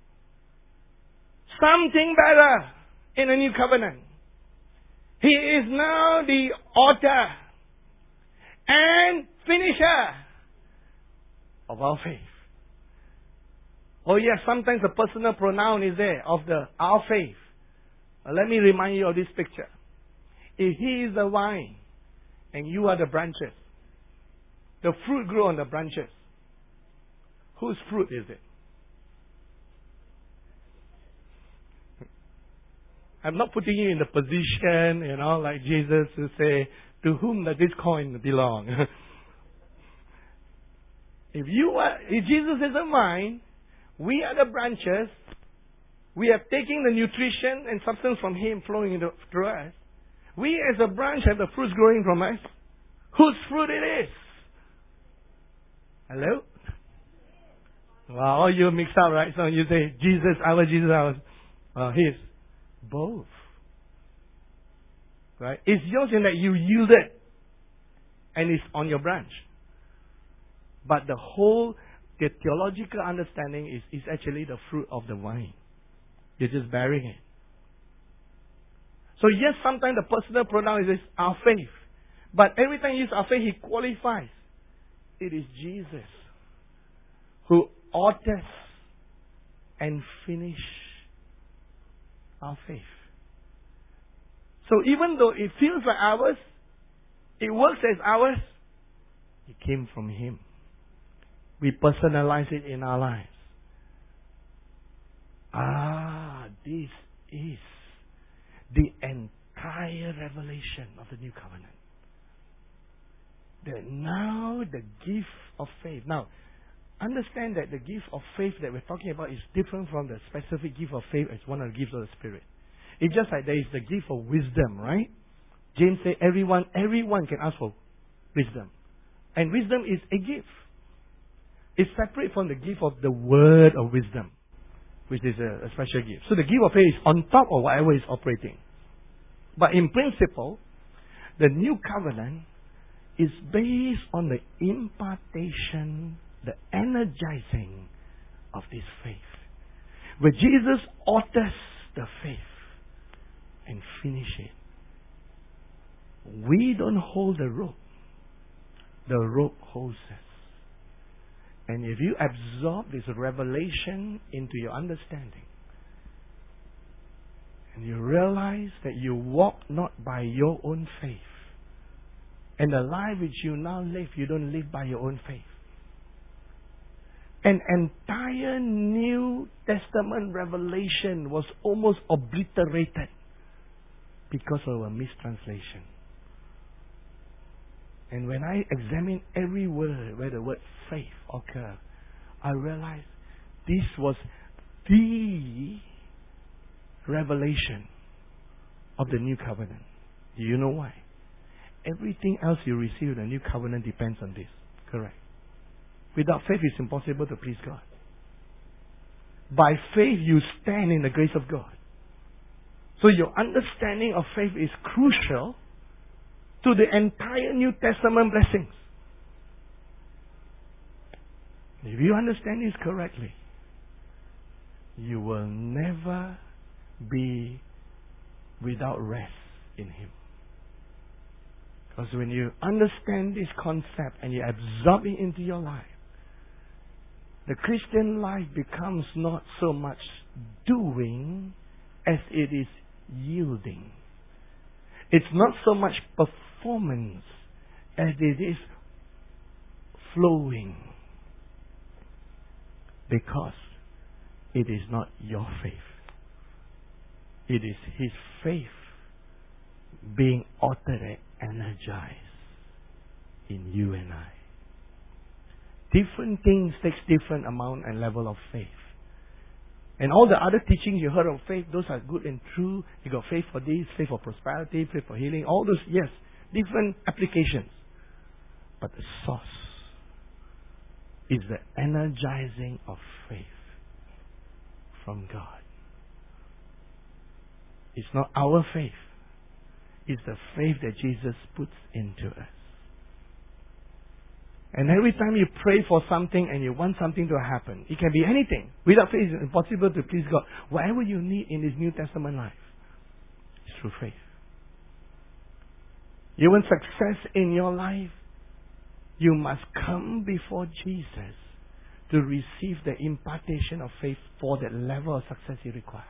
Something better in the new covenant. He is now the author and finisher of our faith. Oh yes, sometimes the personal pronoun is there of our faith. Let me remind you of this picture. If He is the vine and you are the branches, the fruit grow on the branches. Whose fruit is it? I'm not putting you in the position, like Jesus to say, to whom does this coin belong? If Jesus is the vine, we are the branches, we are taking the nutrition and substance from Him flowing through us. We as a branch have the fruits growing from us. Whose fruit it is? Hello? Wow, all you mix up, right? So you say, Jesus, our Jesus, His. Both. Right? It's yours in that you yielded and it's on your branch. But the theological understanding is actually the fruit of the vine. You're just bearing it. So yes, sometimes the personal pronoun is our faith. But every time you use our faith, He qualifies. It is Jesus who authors and finish our faith. So even though it feels like ours, it works as ours, it came from Him. We personalize it in our lives. This is the entire revelation of the new covenant. That now the gift of faith. Now, understand that the gift of faith that we're talking about is different from the specific gift of faith as one of the gifts of the Spirit. It's just like there is the gift of wisdom, right? James said everyone can ask for wisdom. And wisdom is a gift. It's separate from the gift of the word of wisdom, which is a special gift. So the gift of faith is on top of whatever is operating. But in principle, the new covenant is based on the impartation, the energizing of this faith. Where Jesus authors the faith and finish it. We don't hold the rope. The rope holds us. And if you absorb this revelation into your understanding, and you realize that you walk not by your own faith, and the life which you now live, you don't live by your own faith. An entire New Testament revelation was almost obliterated because of a mistranslation. And when I examine every word where the word faith occurs, I realize this was the revelation of the new covenant. Do you know why? Everything else you receive in the new covenant depends on this. Correct. Without faith, it's impossible to please God. By faith, you stand in the grace of God. So your understanding of faith is crucial to the entire New Testament blessings. If you understand this correctly, you will never be without rest in Him. Because when you understand this concept and you absorb it into your life, the Christian life becomes not so much doing as it is yielding. It's not so much performance as it is flowing. Because it is not your faith. It is His faith being altered and energized in you and I. Different things takes different amount and level of faith. And all the other teachings you heard of faith, those are good and true. You got faith for this, faith for prosperity, faith for healing, all those, yes, different applications. But the source is the energizing of faith from God. It's not our faith. It's the faith that Jesus puts into us. And every time you pray for something and you want something to happen, it can be anything. Without faith, it's impossible to please God. Whatever you need in this New Testament life, it's through faith. You want success in your life, you must come before Jesus to receive the impartation of faith for that level of success you require.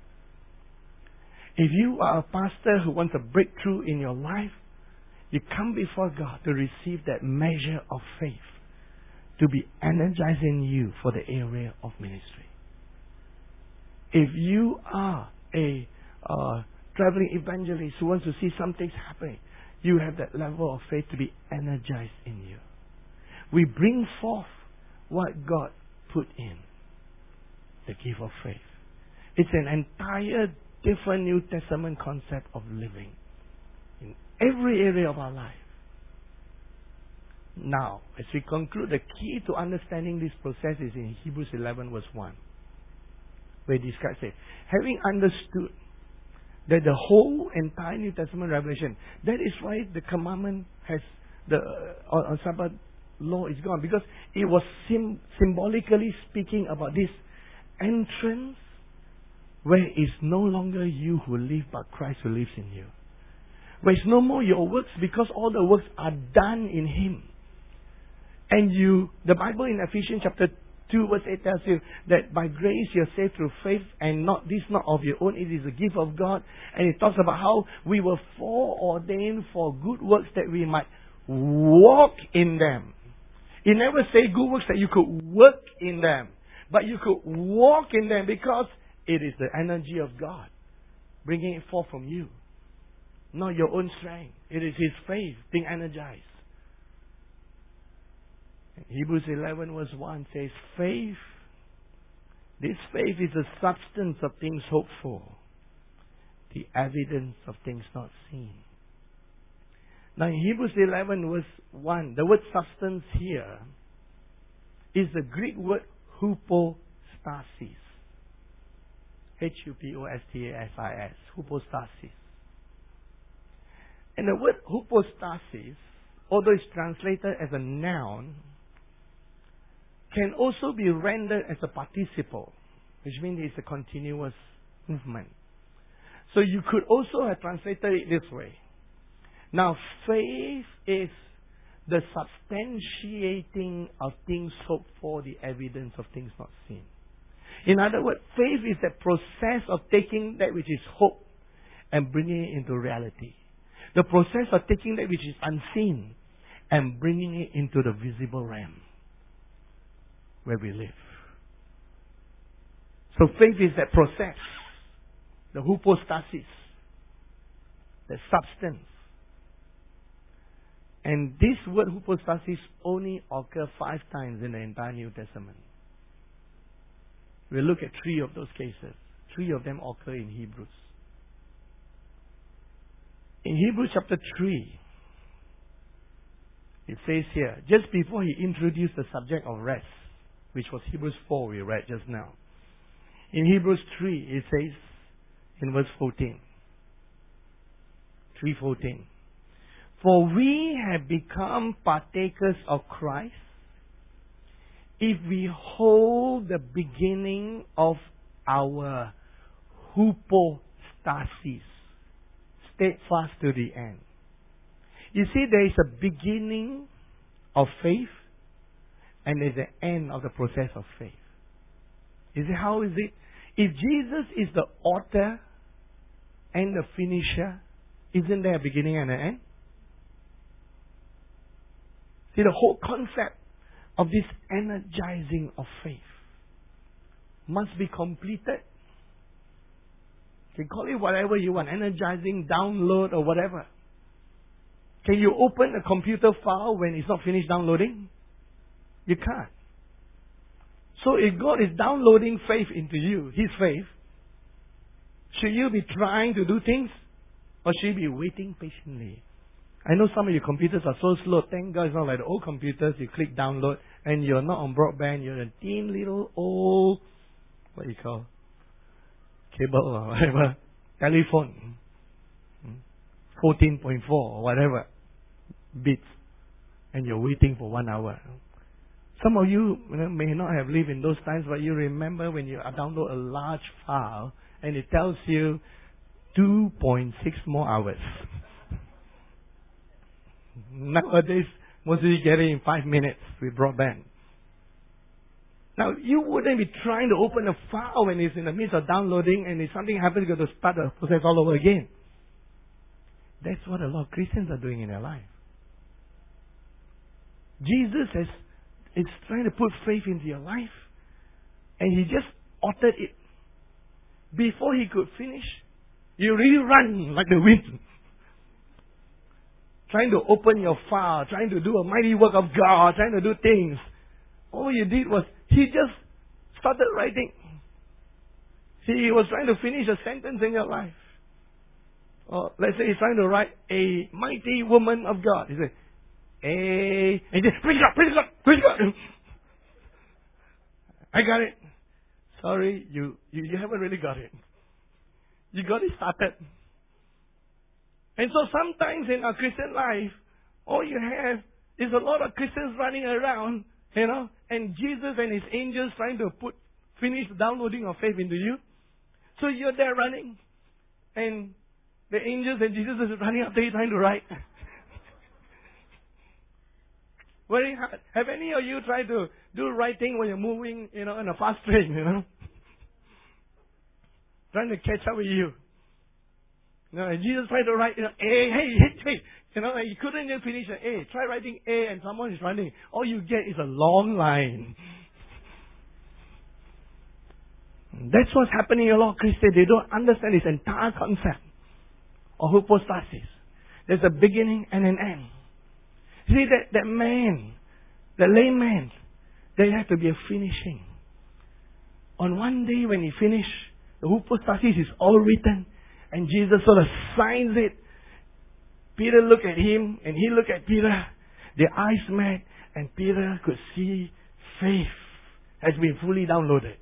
If you are a pastor who wants a breakthrough in your life, you come before God to receive that measure of faith to be energizing you for the area of ministry. If you are a traveling evangelist who wants to see some things happening, you have that level of faith to be energized in you. We bring forth what God put in, the gift of faith. It's an entire different New Testament concept of living in every area of our life. Now, as we conclude, the key to understanding this process is in Hebrews 11 verse 1, where it describes it. Having understood that the whole entire New Testament revelation, that is why the commandment has the on Sabbath law is gone, because it was symbolically speaking about this entrance where it's no longer you who live, but Christ who lives in you. Where it's no more your works, because all the works are done in Him. And the Bible in Ephesians chapter 2 verse 8 tells you that by grace you are saved through faith, and not of your own, it is a gift of God. And it talks about how we were foreordained for good works that we might walk in them. It never say good works that you could work in them, but you could walk in them, because it is the energy of God bringing it forth from you, not your own strength. It is His faith being energized. Hebrews 11 verse 1 says, faith, this faith is the substance of things hoped for, the evidence of things not seen. Now in Hebrews 11 verse 1, the word substance here is the Greek word hypostasis. Hypostasis. Hypostasis. And the word hypostasis, although it's translated as a noun, can also be rendered as a participle, which means it's a continuous movement. So you could also have translated it this way. Now, faith is the substantiating of things hoped for, the evidence of things not seen. In other words, faith is the process of taking that which is hope and bringing it into reality. The process of taking that which is unseen and bringing it into the visible realm where we live. So faith is that process, the hypostasis, the substance. And this word hypostasis only occurs 5 times in the entire New Testament. We'll look at 3 of those cases. 3 of them occur in Hebrews. In Hebrews chapter 3, it says here, just before he introduced the subject of rest, which was Hebrews 4 we read just now. In Hebrews 3, it says in verse 14, 3:14, for we have become partakers of Christ if we hold the beginning of our hypostasis steadfast to the end. You see, there is a beginning of faith and there's an end of the process of faith. You see, how is it? If Jesus is the author and the finisher, isn't there a beginning and an end? See, the whole concept of this energizing of faith must be completed. You can call it whatever you want, energizing, download, or whatever. Can you open a computer file when it's not finished downloading? You can't. So if God is downloading faith into you, His faith, should you be trying to do things, or should you be waiting patiently? I know some of your computers are so slow. Thank God it's not like the old computers. You click download and you're not on broadband. You're a thin little old, what do you call, cable or whatever, telephone, 14.4 or whatever bits, and you're waiting for 1 hour. Some of you may not have lived in those times, but you remember when you download a large file and it tells you 2.6 more hours. Nowadays, most of you get it in 5 minutes with broadband. Now, you wouldn't be trying to open a file when it's in the midst of downloading, and if something happens, you got to start the process all over again. That's what a lot of Christians are doing in their life. Jesus is trying to put faith into your life, and He just altered it. Before He could finish, you really run like the wind. Trying to open your file, trying to do a mighty work of God, trying to do things. All you did was, He just started writing. He was trying to finish a sentence in your life. Or let's say He's trying to write a mighty woman of God. He said, and He said, praise God, praise God, praise God. I got it. Sorry, you haven't really got it. You got it started. And so sometimes in our Christian life, all you have is a lot of Christians running around, and Jesus and His angels trying to finish downloading of faith into you. So you're there running, and the angels and Jesus is running after you trying to write. Very hard. Have any of you tried to do writing when you're moving, in a fast train, Trying to catch up with you. And Jesus tried to write, hey. He couldn't even finish an A. Try writing A and someone is running. All you get is a long line. That's what's happening in a lot of Christians. They don't understand this entire concept of hypostasis. There's a beginning and an end. See, that man, the layman, there has to be a finishing. On one day when he finished, the hypostasis is all written, and Jesus sort of signs it. Peter looked at Him, and He looked at Peter. Their eyes met, and Peter could see faith has been fully downloaded.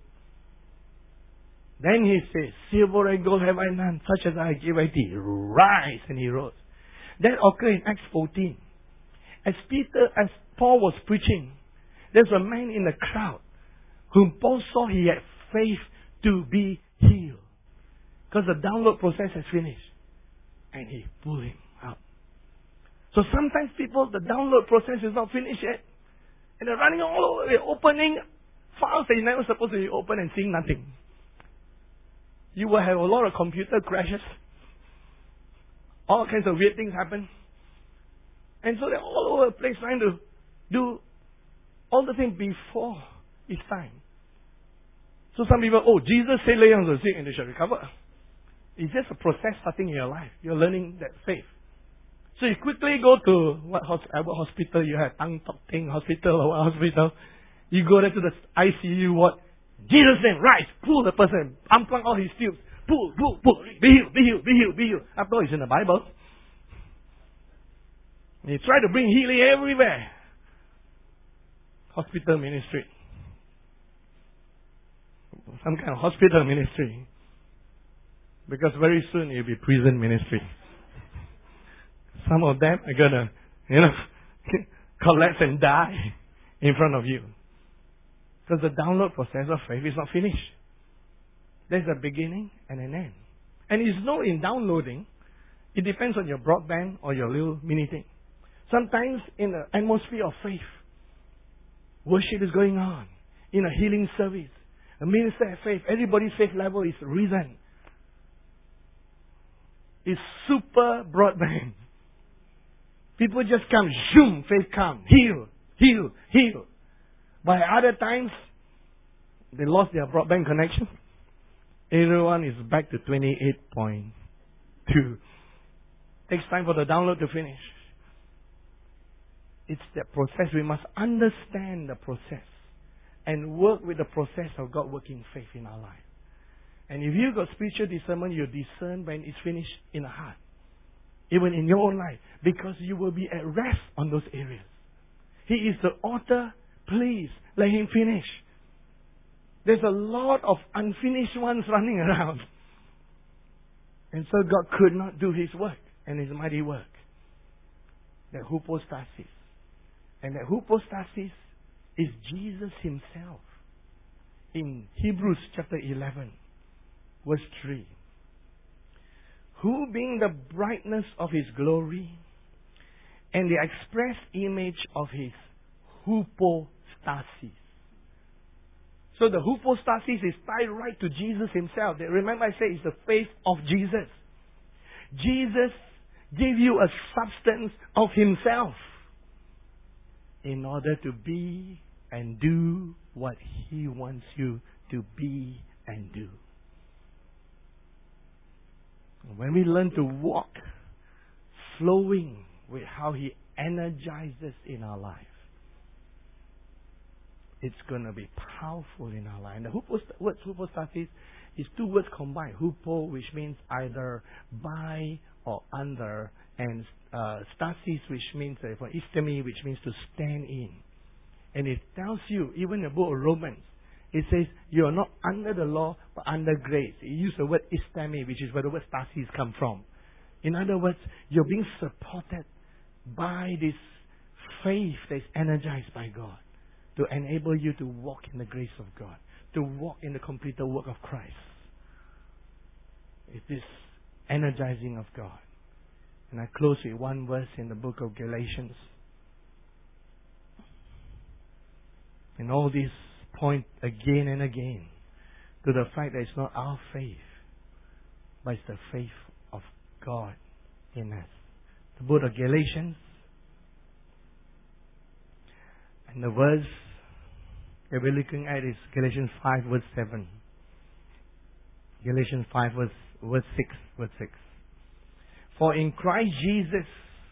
Then He says, silver and gold have I none, such as I give unto thee. Rise! And He rose. That occurred in Acts 14. As Paul was preaching, there's a man in the crowd whom Paul saw he had faith to be healed. Because the download process has finished. And he pulled him out. So sometimes people, the download process is not finished yet. And they're running all over, they're opening files that you're never supposed to be open and seeing nothing. You will have a lot of computer crashes. All kinds of weird things happen. And so they're all over the place trying to do all the things before it's time. So some people, Jesus said lay on the sick and they shall recover. It's just a process starting in your life. You're learning that faith. So you quickly go to what hospital you have, Tang Tok Ting Hospital or what hospital. You go there to the ICU ward. Jesus' name, rise, pull the person, unplug all his tubes, pull, be healed, be healed, be healed, be healed. After all, it's in the Bible. You try to bring healing everywhere. Hospital ministry. Some kind of hospital ministry. Because very soon it'll be prison ministry. Some of them are gonna, collapse and die in front of you. Because the download process of faith is not finished. There's a beginning and an end. And it's not in downloading. It depends on your broadband or your little mini thing. Sometimes in the atmosphere of faith, worship is going on. In a healing service, a minister of faith, everybody's faith level is risen. It's super broadband. People just come, zoom, faith come, heal, heal, heal. By other times, they lost their broadband connection. Everyone is back to 28.2. Takes time for the download to finish. It's the process. We must understand the process and work with the process of God working faith in our life. And if you've got spiritual discernment, you discern when it's finished in the heart. Even in your own life. Because you will be at rest on those areas. He is the author. Please, let Him finish. There's a lot of unfinished ones running around. And so God could not do His work and His mighty work. The hypostasis. And the hypostasis is Jesus Himself. In Hebrews chapter 11, verse 3. Who being the brightness of His glory and the express image of His hypostasis. So the hypostasis is tied right to Jesus himself. Remember I said it's the faith of Jesus. Jesus gave you a substance of himself in order to be and do what he wants you to be and do. When we learn to walk flowing with how he energizes in our life, it's going to be powerful in our life. And the word hypostasis is two words combined. Hupo, which means either by or under, and stasis, which means for istemi, which means to stand in. And it tells you, even in the book of Romans, it says you are not under the law, but under grace. It uses the word istemi, which is where the word stasis come from. In other words, you're being supported by this faith that is energized by God to enable you to walk in the grace of God, to walk in the completed work of Christ. It is energizing of God. And I close with one verse in the book of Galatians. And all these point again and again to the fact that it's not our faith, but it's the faith of God in us. The book of Galatians, and the verse that we're looking at is Galatians 5 verse 7. Galatians 5 verse 6. For in Christ Jesus,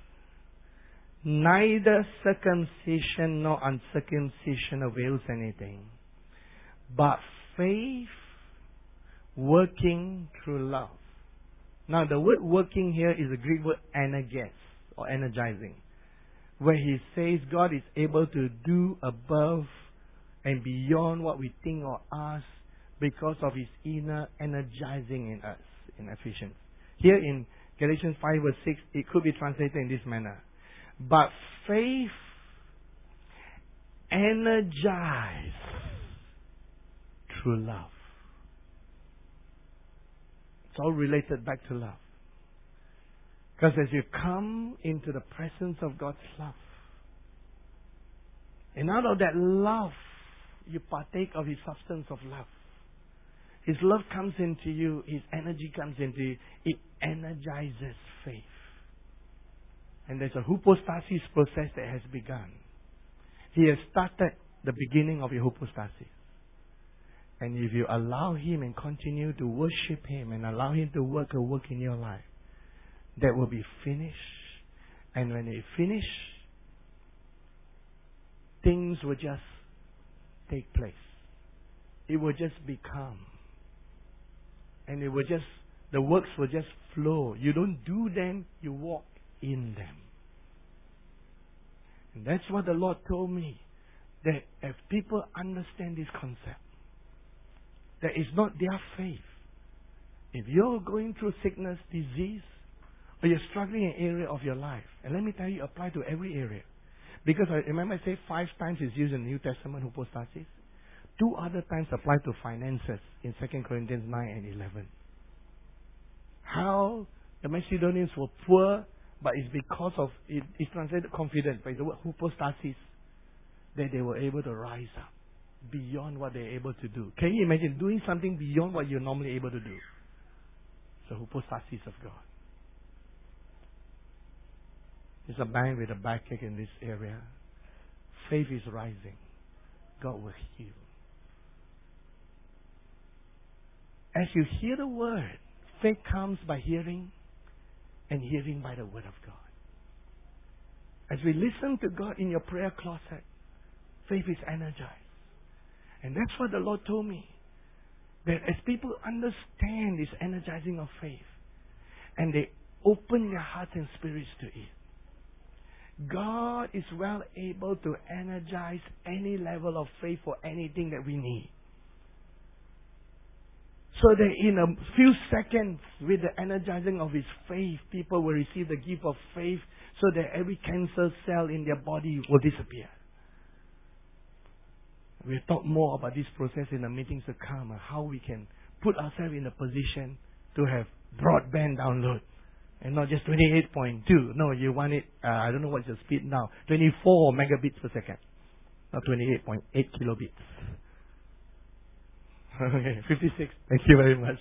neither circumcision nor uncircumcision avails anything, but faith working through love. Now the word working here is the Greek word energes, or energizing, where he says God is able to do above and beyond what we think or ask because of his inner energizing in us, in Ephesians. Here in Galatians 5 verse 6, it could be translated in this manner. But faith energized through love. It's all related back to love. Because as you come into the presence of God's love, and out of that love, you partake of his substance of love. His love comes into you, his energy comes into you. It energizes faith. And there's a hypostasis process that has begun. He has started the beginning of your hypostasis. And if you allow him and continue to worship him and allow him to work a work in your life, that will be finished. And when it finish, things will just take place. It will just become. And it will just, the works will just flow. You don't do them, you walk in them. And that's what the Lord told me. That if people understand this concept, that it's not their faith. If you're going through sickness, disease, or you're struggling in an area of your life, and let me tell you, apply to every area. Because I remember I say 5 times it's used in the New Testament, hypostasis. 2 other times apply to finances in 2 Corinthians 9 and 11. How the Macedonians were poor, but it's because of, it's translated confidence, but it's the word hypostasis, that they were able to rise up beyond what they're able to do. Can you imagine doing something beyond what you're normally able to do? It's the hypostasis of God. There's a man with a backache in this area. Faith is rising. God will heal. As you hear the word, faith comes by hearing, and hearing by the word of God. As we listen to God in your prayer closet, faith is energized. And that's what the Lord told me. That as people understand this energizing of faith, and they open their hearts and spirits to it, God is well able to energize any level of faith for anything that we need. So that in a few seconds, with the energizing of his faith, people will receive the gift of faith so that every cancer cell in their body will disappear. We'll talk more about this process in the meetings to come, and how we can put ourselves in a position to have broadband download. And not just 28.2. No, you want it, I don't know what's the speed now, 24 megabits per second. Not 28.8 kilobits. Okay, 56. Thank you very much.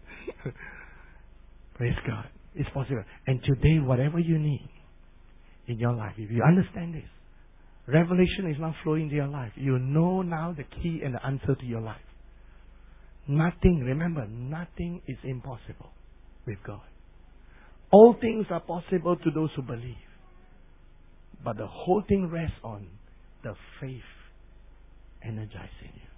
Praise God. It's possible. And today, whatever you need in your life, if you understand this, revelation is now flowing into your life. You know now the key and the answer to your life. Nothing, remember, nothing is impossible with God. All things are possible to those who believe. But the whole thing rests on the faith energizing you.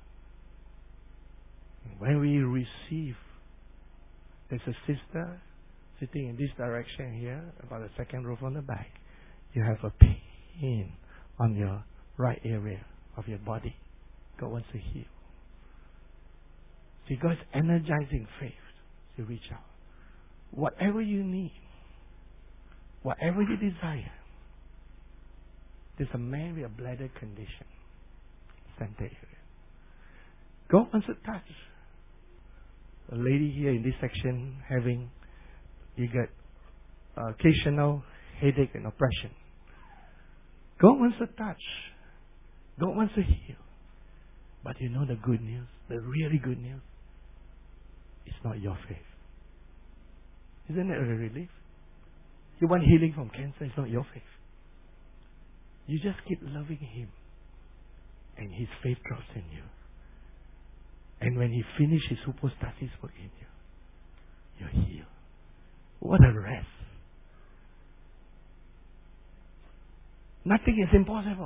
When we receive, there's a sister sitting in this direction here, about the second row from the back. You have a pain on your right area of your body. God wants to heal. See, God's energizing faith to reach out. Whatever you need, whatever you desire, there's a man with a bladder condition, center area. God wants to touch a lady here in this section you get occasional headache and oppression. God wants to touch. God wants to heal. But you know the good news, the really good news, it's not your faith. Isn't it a relief? You want healing from cancer, it's not your faith. You just keep loving Him, and His faith drops in you. And when He finishes His hypostasis work in you, you're healed. What a rest. Nothing is impossible.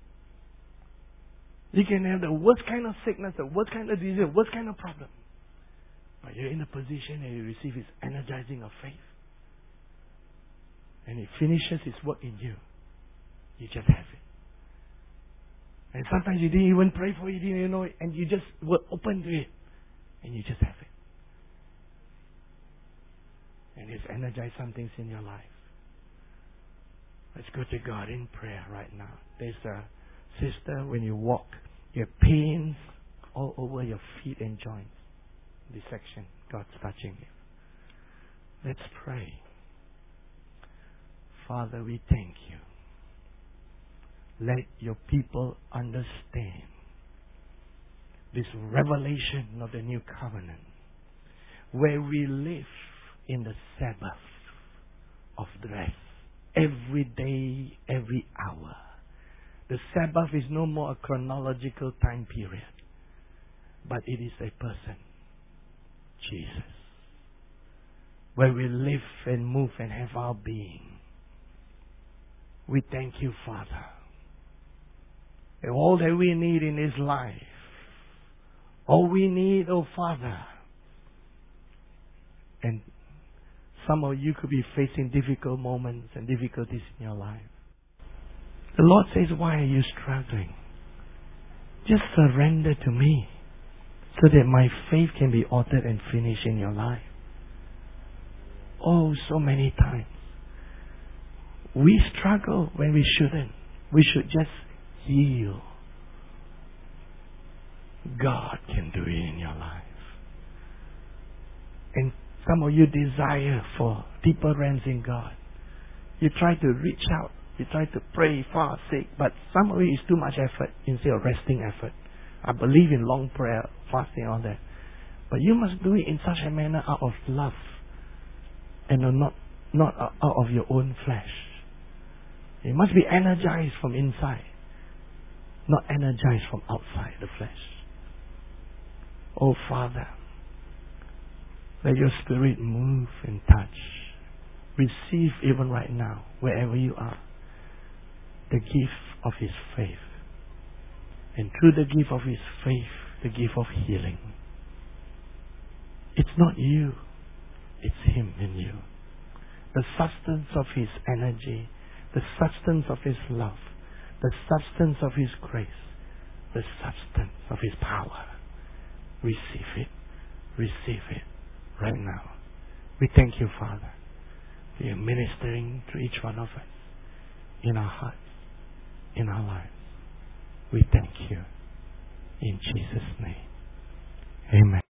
You can have the worst kind of sickness, the worst kind of disease, the worst kind of problem. But you're in a position and you receive His energizing of faith. And He finishes His work in you. You just have it. And sometimes you didn't even pray for it, you didn't even know it, and you just were open to it. And you just have it. And He's energized some things in your life. Let's go to God in prayer right now. There's a sister, when you walk, you have pains all over your feet and joints. This section, God's touching you. Let's pray. Father, we thank you. Let your people understand this revelation of the new covenant, where we live in the Sabbath of rest, every day, every hour. The Sabbath is no more a chronological time period, but it is a person, Jesus, where we live and move and have our being. We thank you, Father. And all that we need in this life, all we need, oh Father, and some of you could be facing difficult moments and difficulties in your life. The Lord says, why are you struggling? Just surrender to me so that my faith can be altered and finished in your life. Oh, so many times. We struggle when we shouldn't. We should just heal. God can do it in your life. And some of you desire for deeper realms in God. You try to reach out. You try to pray, fast, seek. But some of it is too much effort instead of resting effort. I believe in long prayer, fasting, all that. But you must do it in such a manner out of love. And not out of your own flesh. You must be energized from inside. Not energized from outside the flesh. Oh Father, let your Spirit move and touch. Receive even right now, wherever you are, the gift of His faith. And through the gift of His faith, the gift of healing. It's not you, it's Him in you. The substance of His energy, the substance of His love, the substance of His grace, the substance of His power. Receive it. Receive it right now. We thank you, Father, for your ministering to each one of us in our hearts, in our lives. We thank you. In Jesus' name. Amen.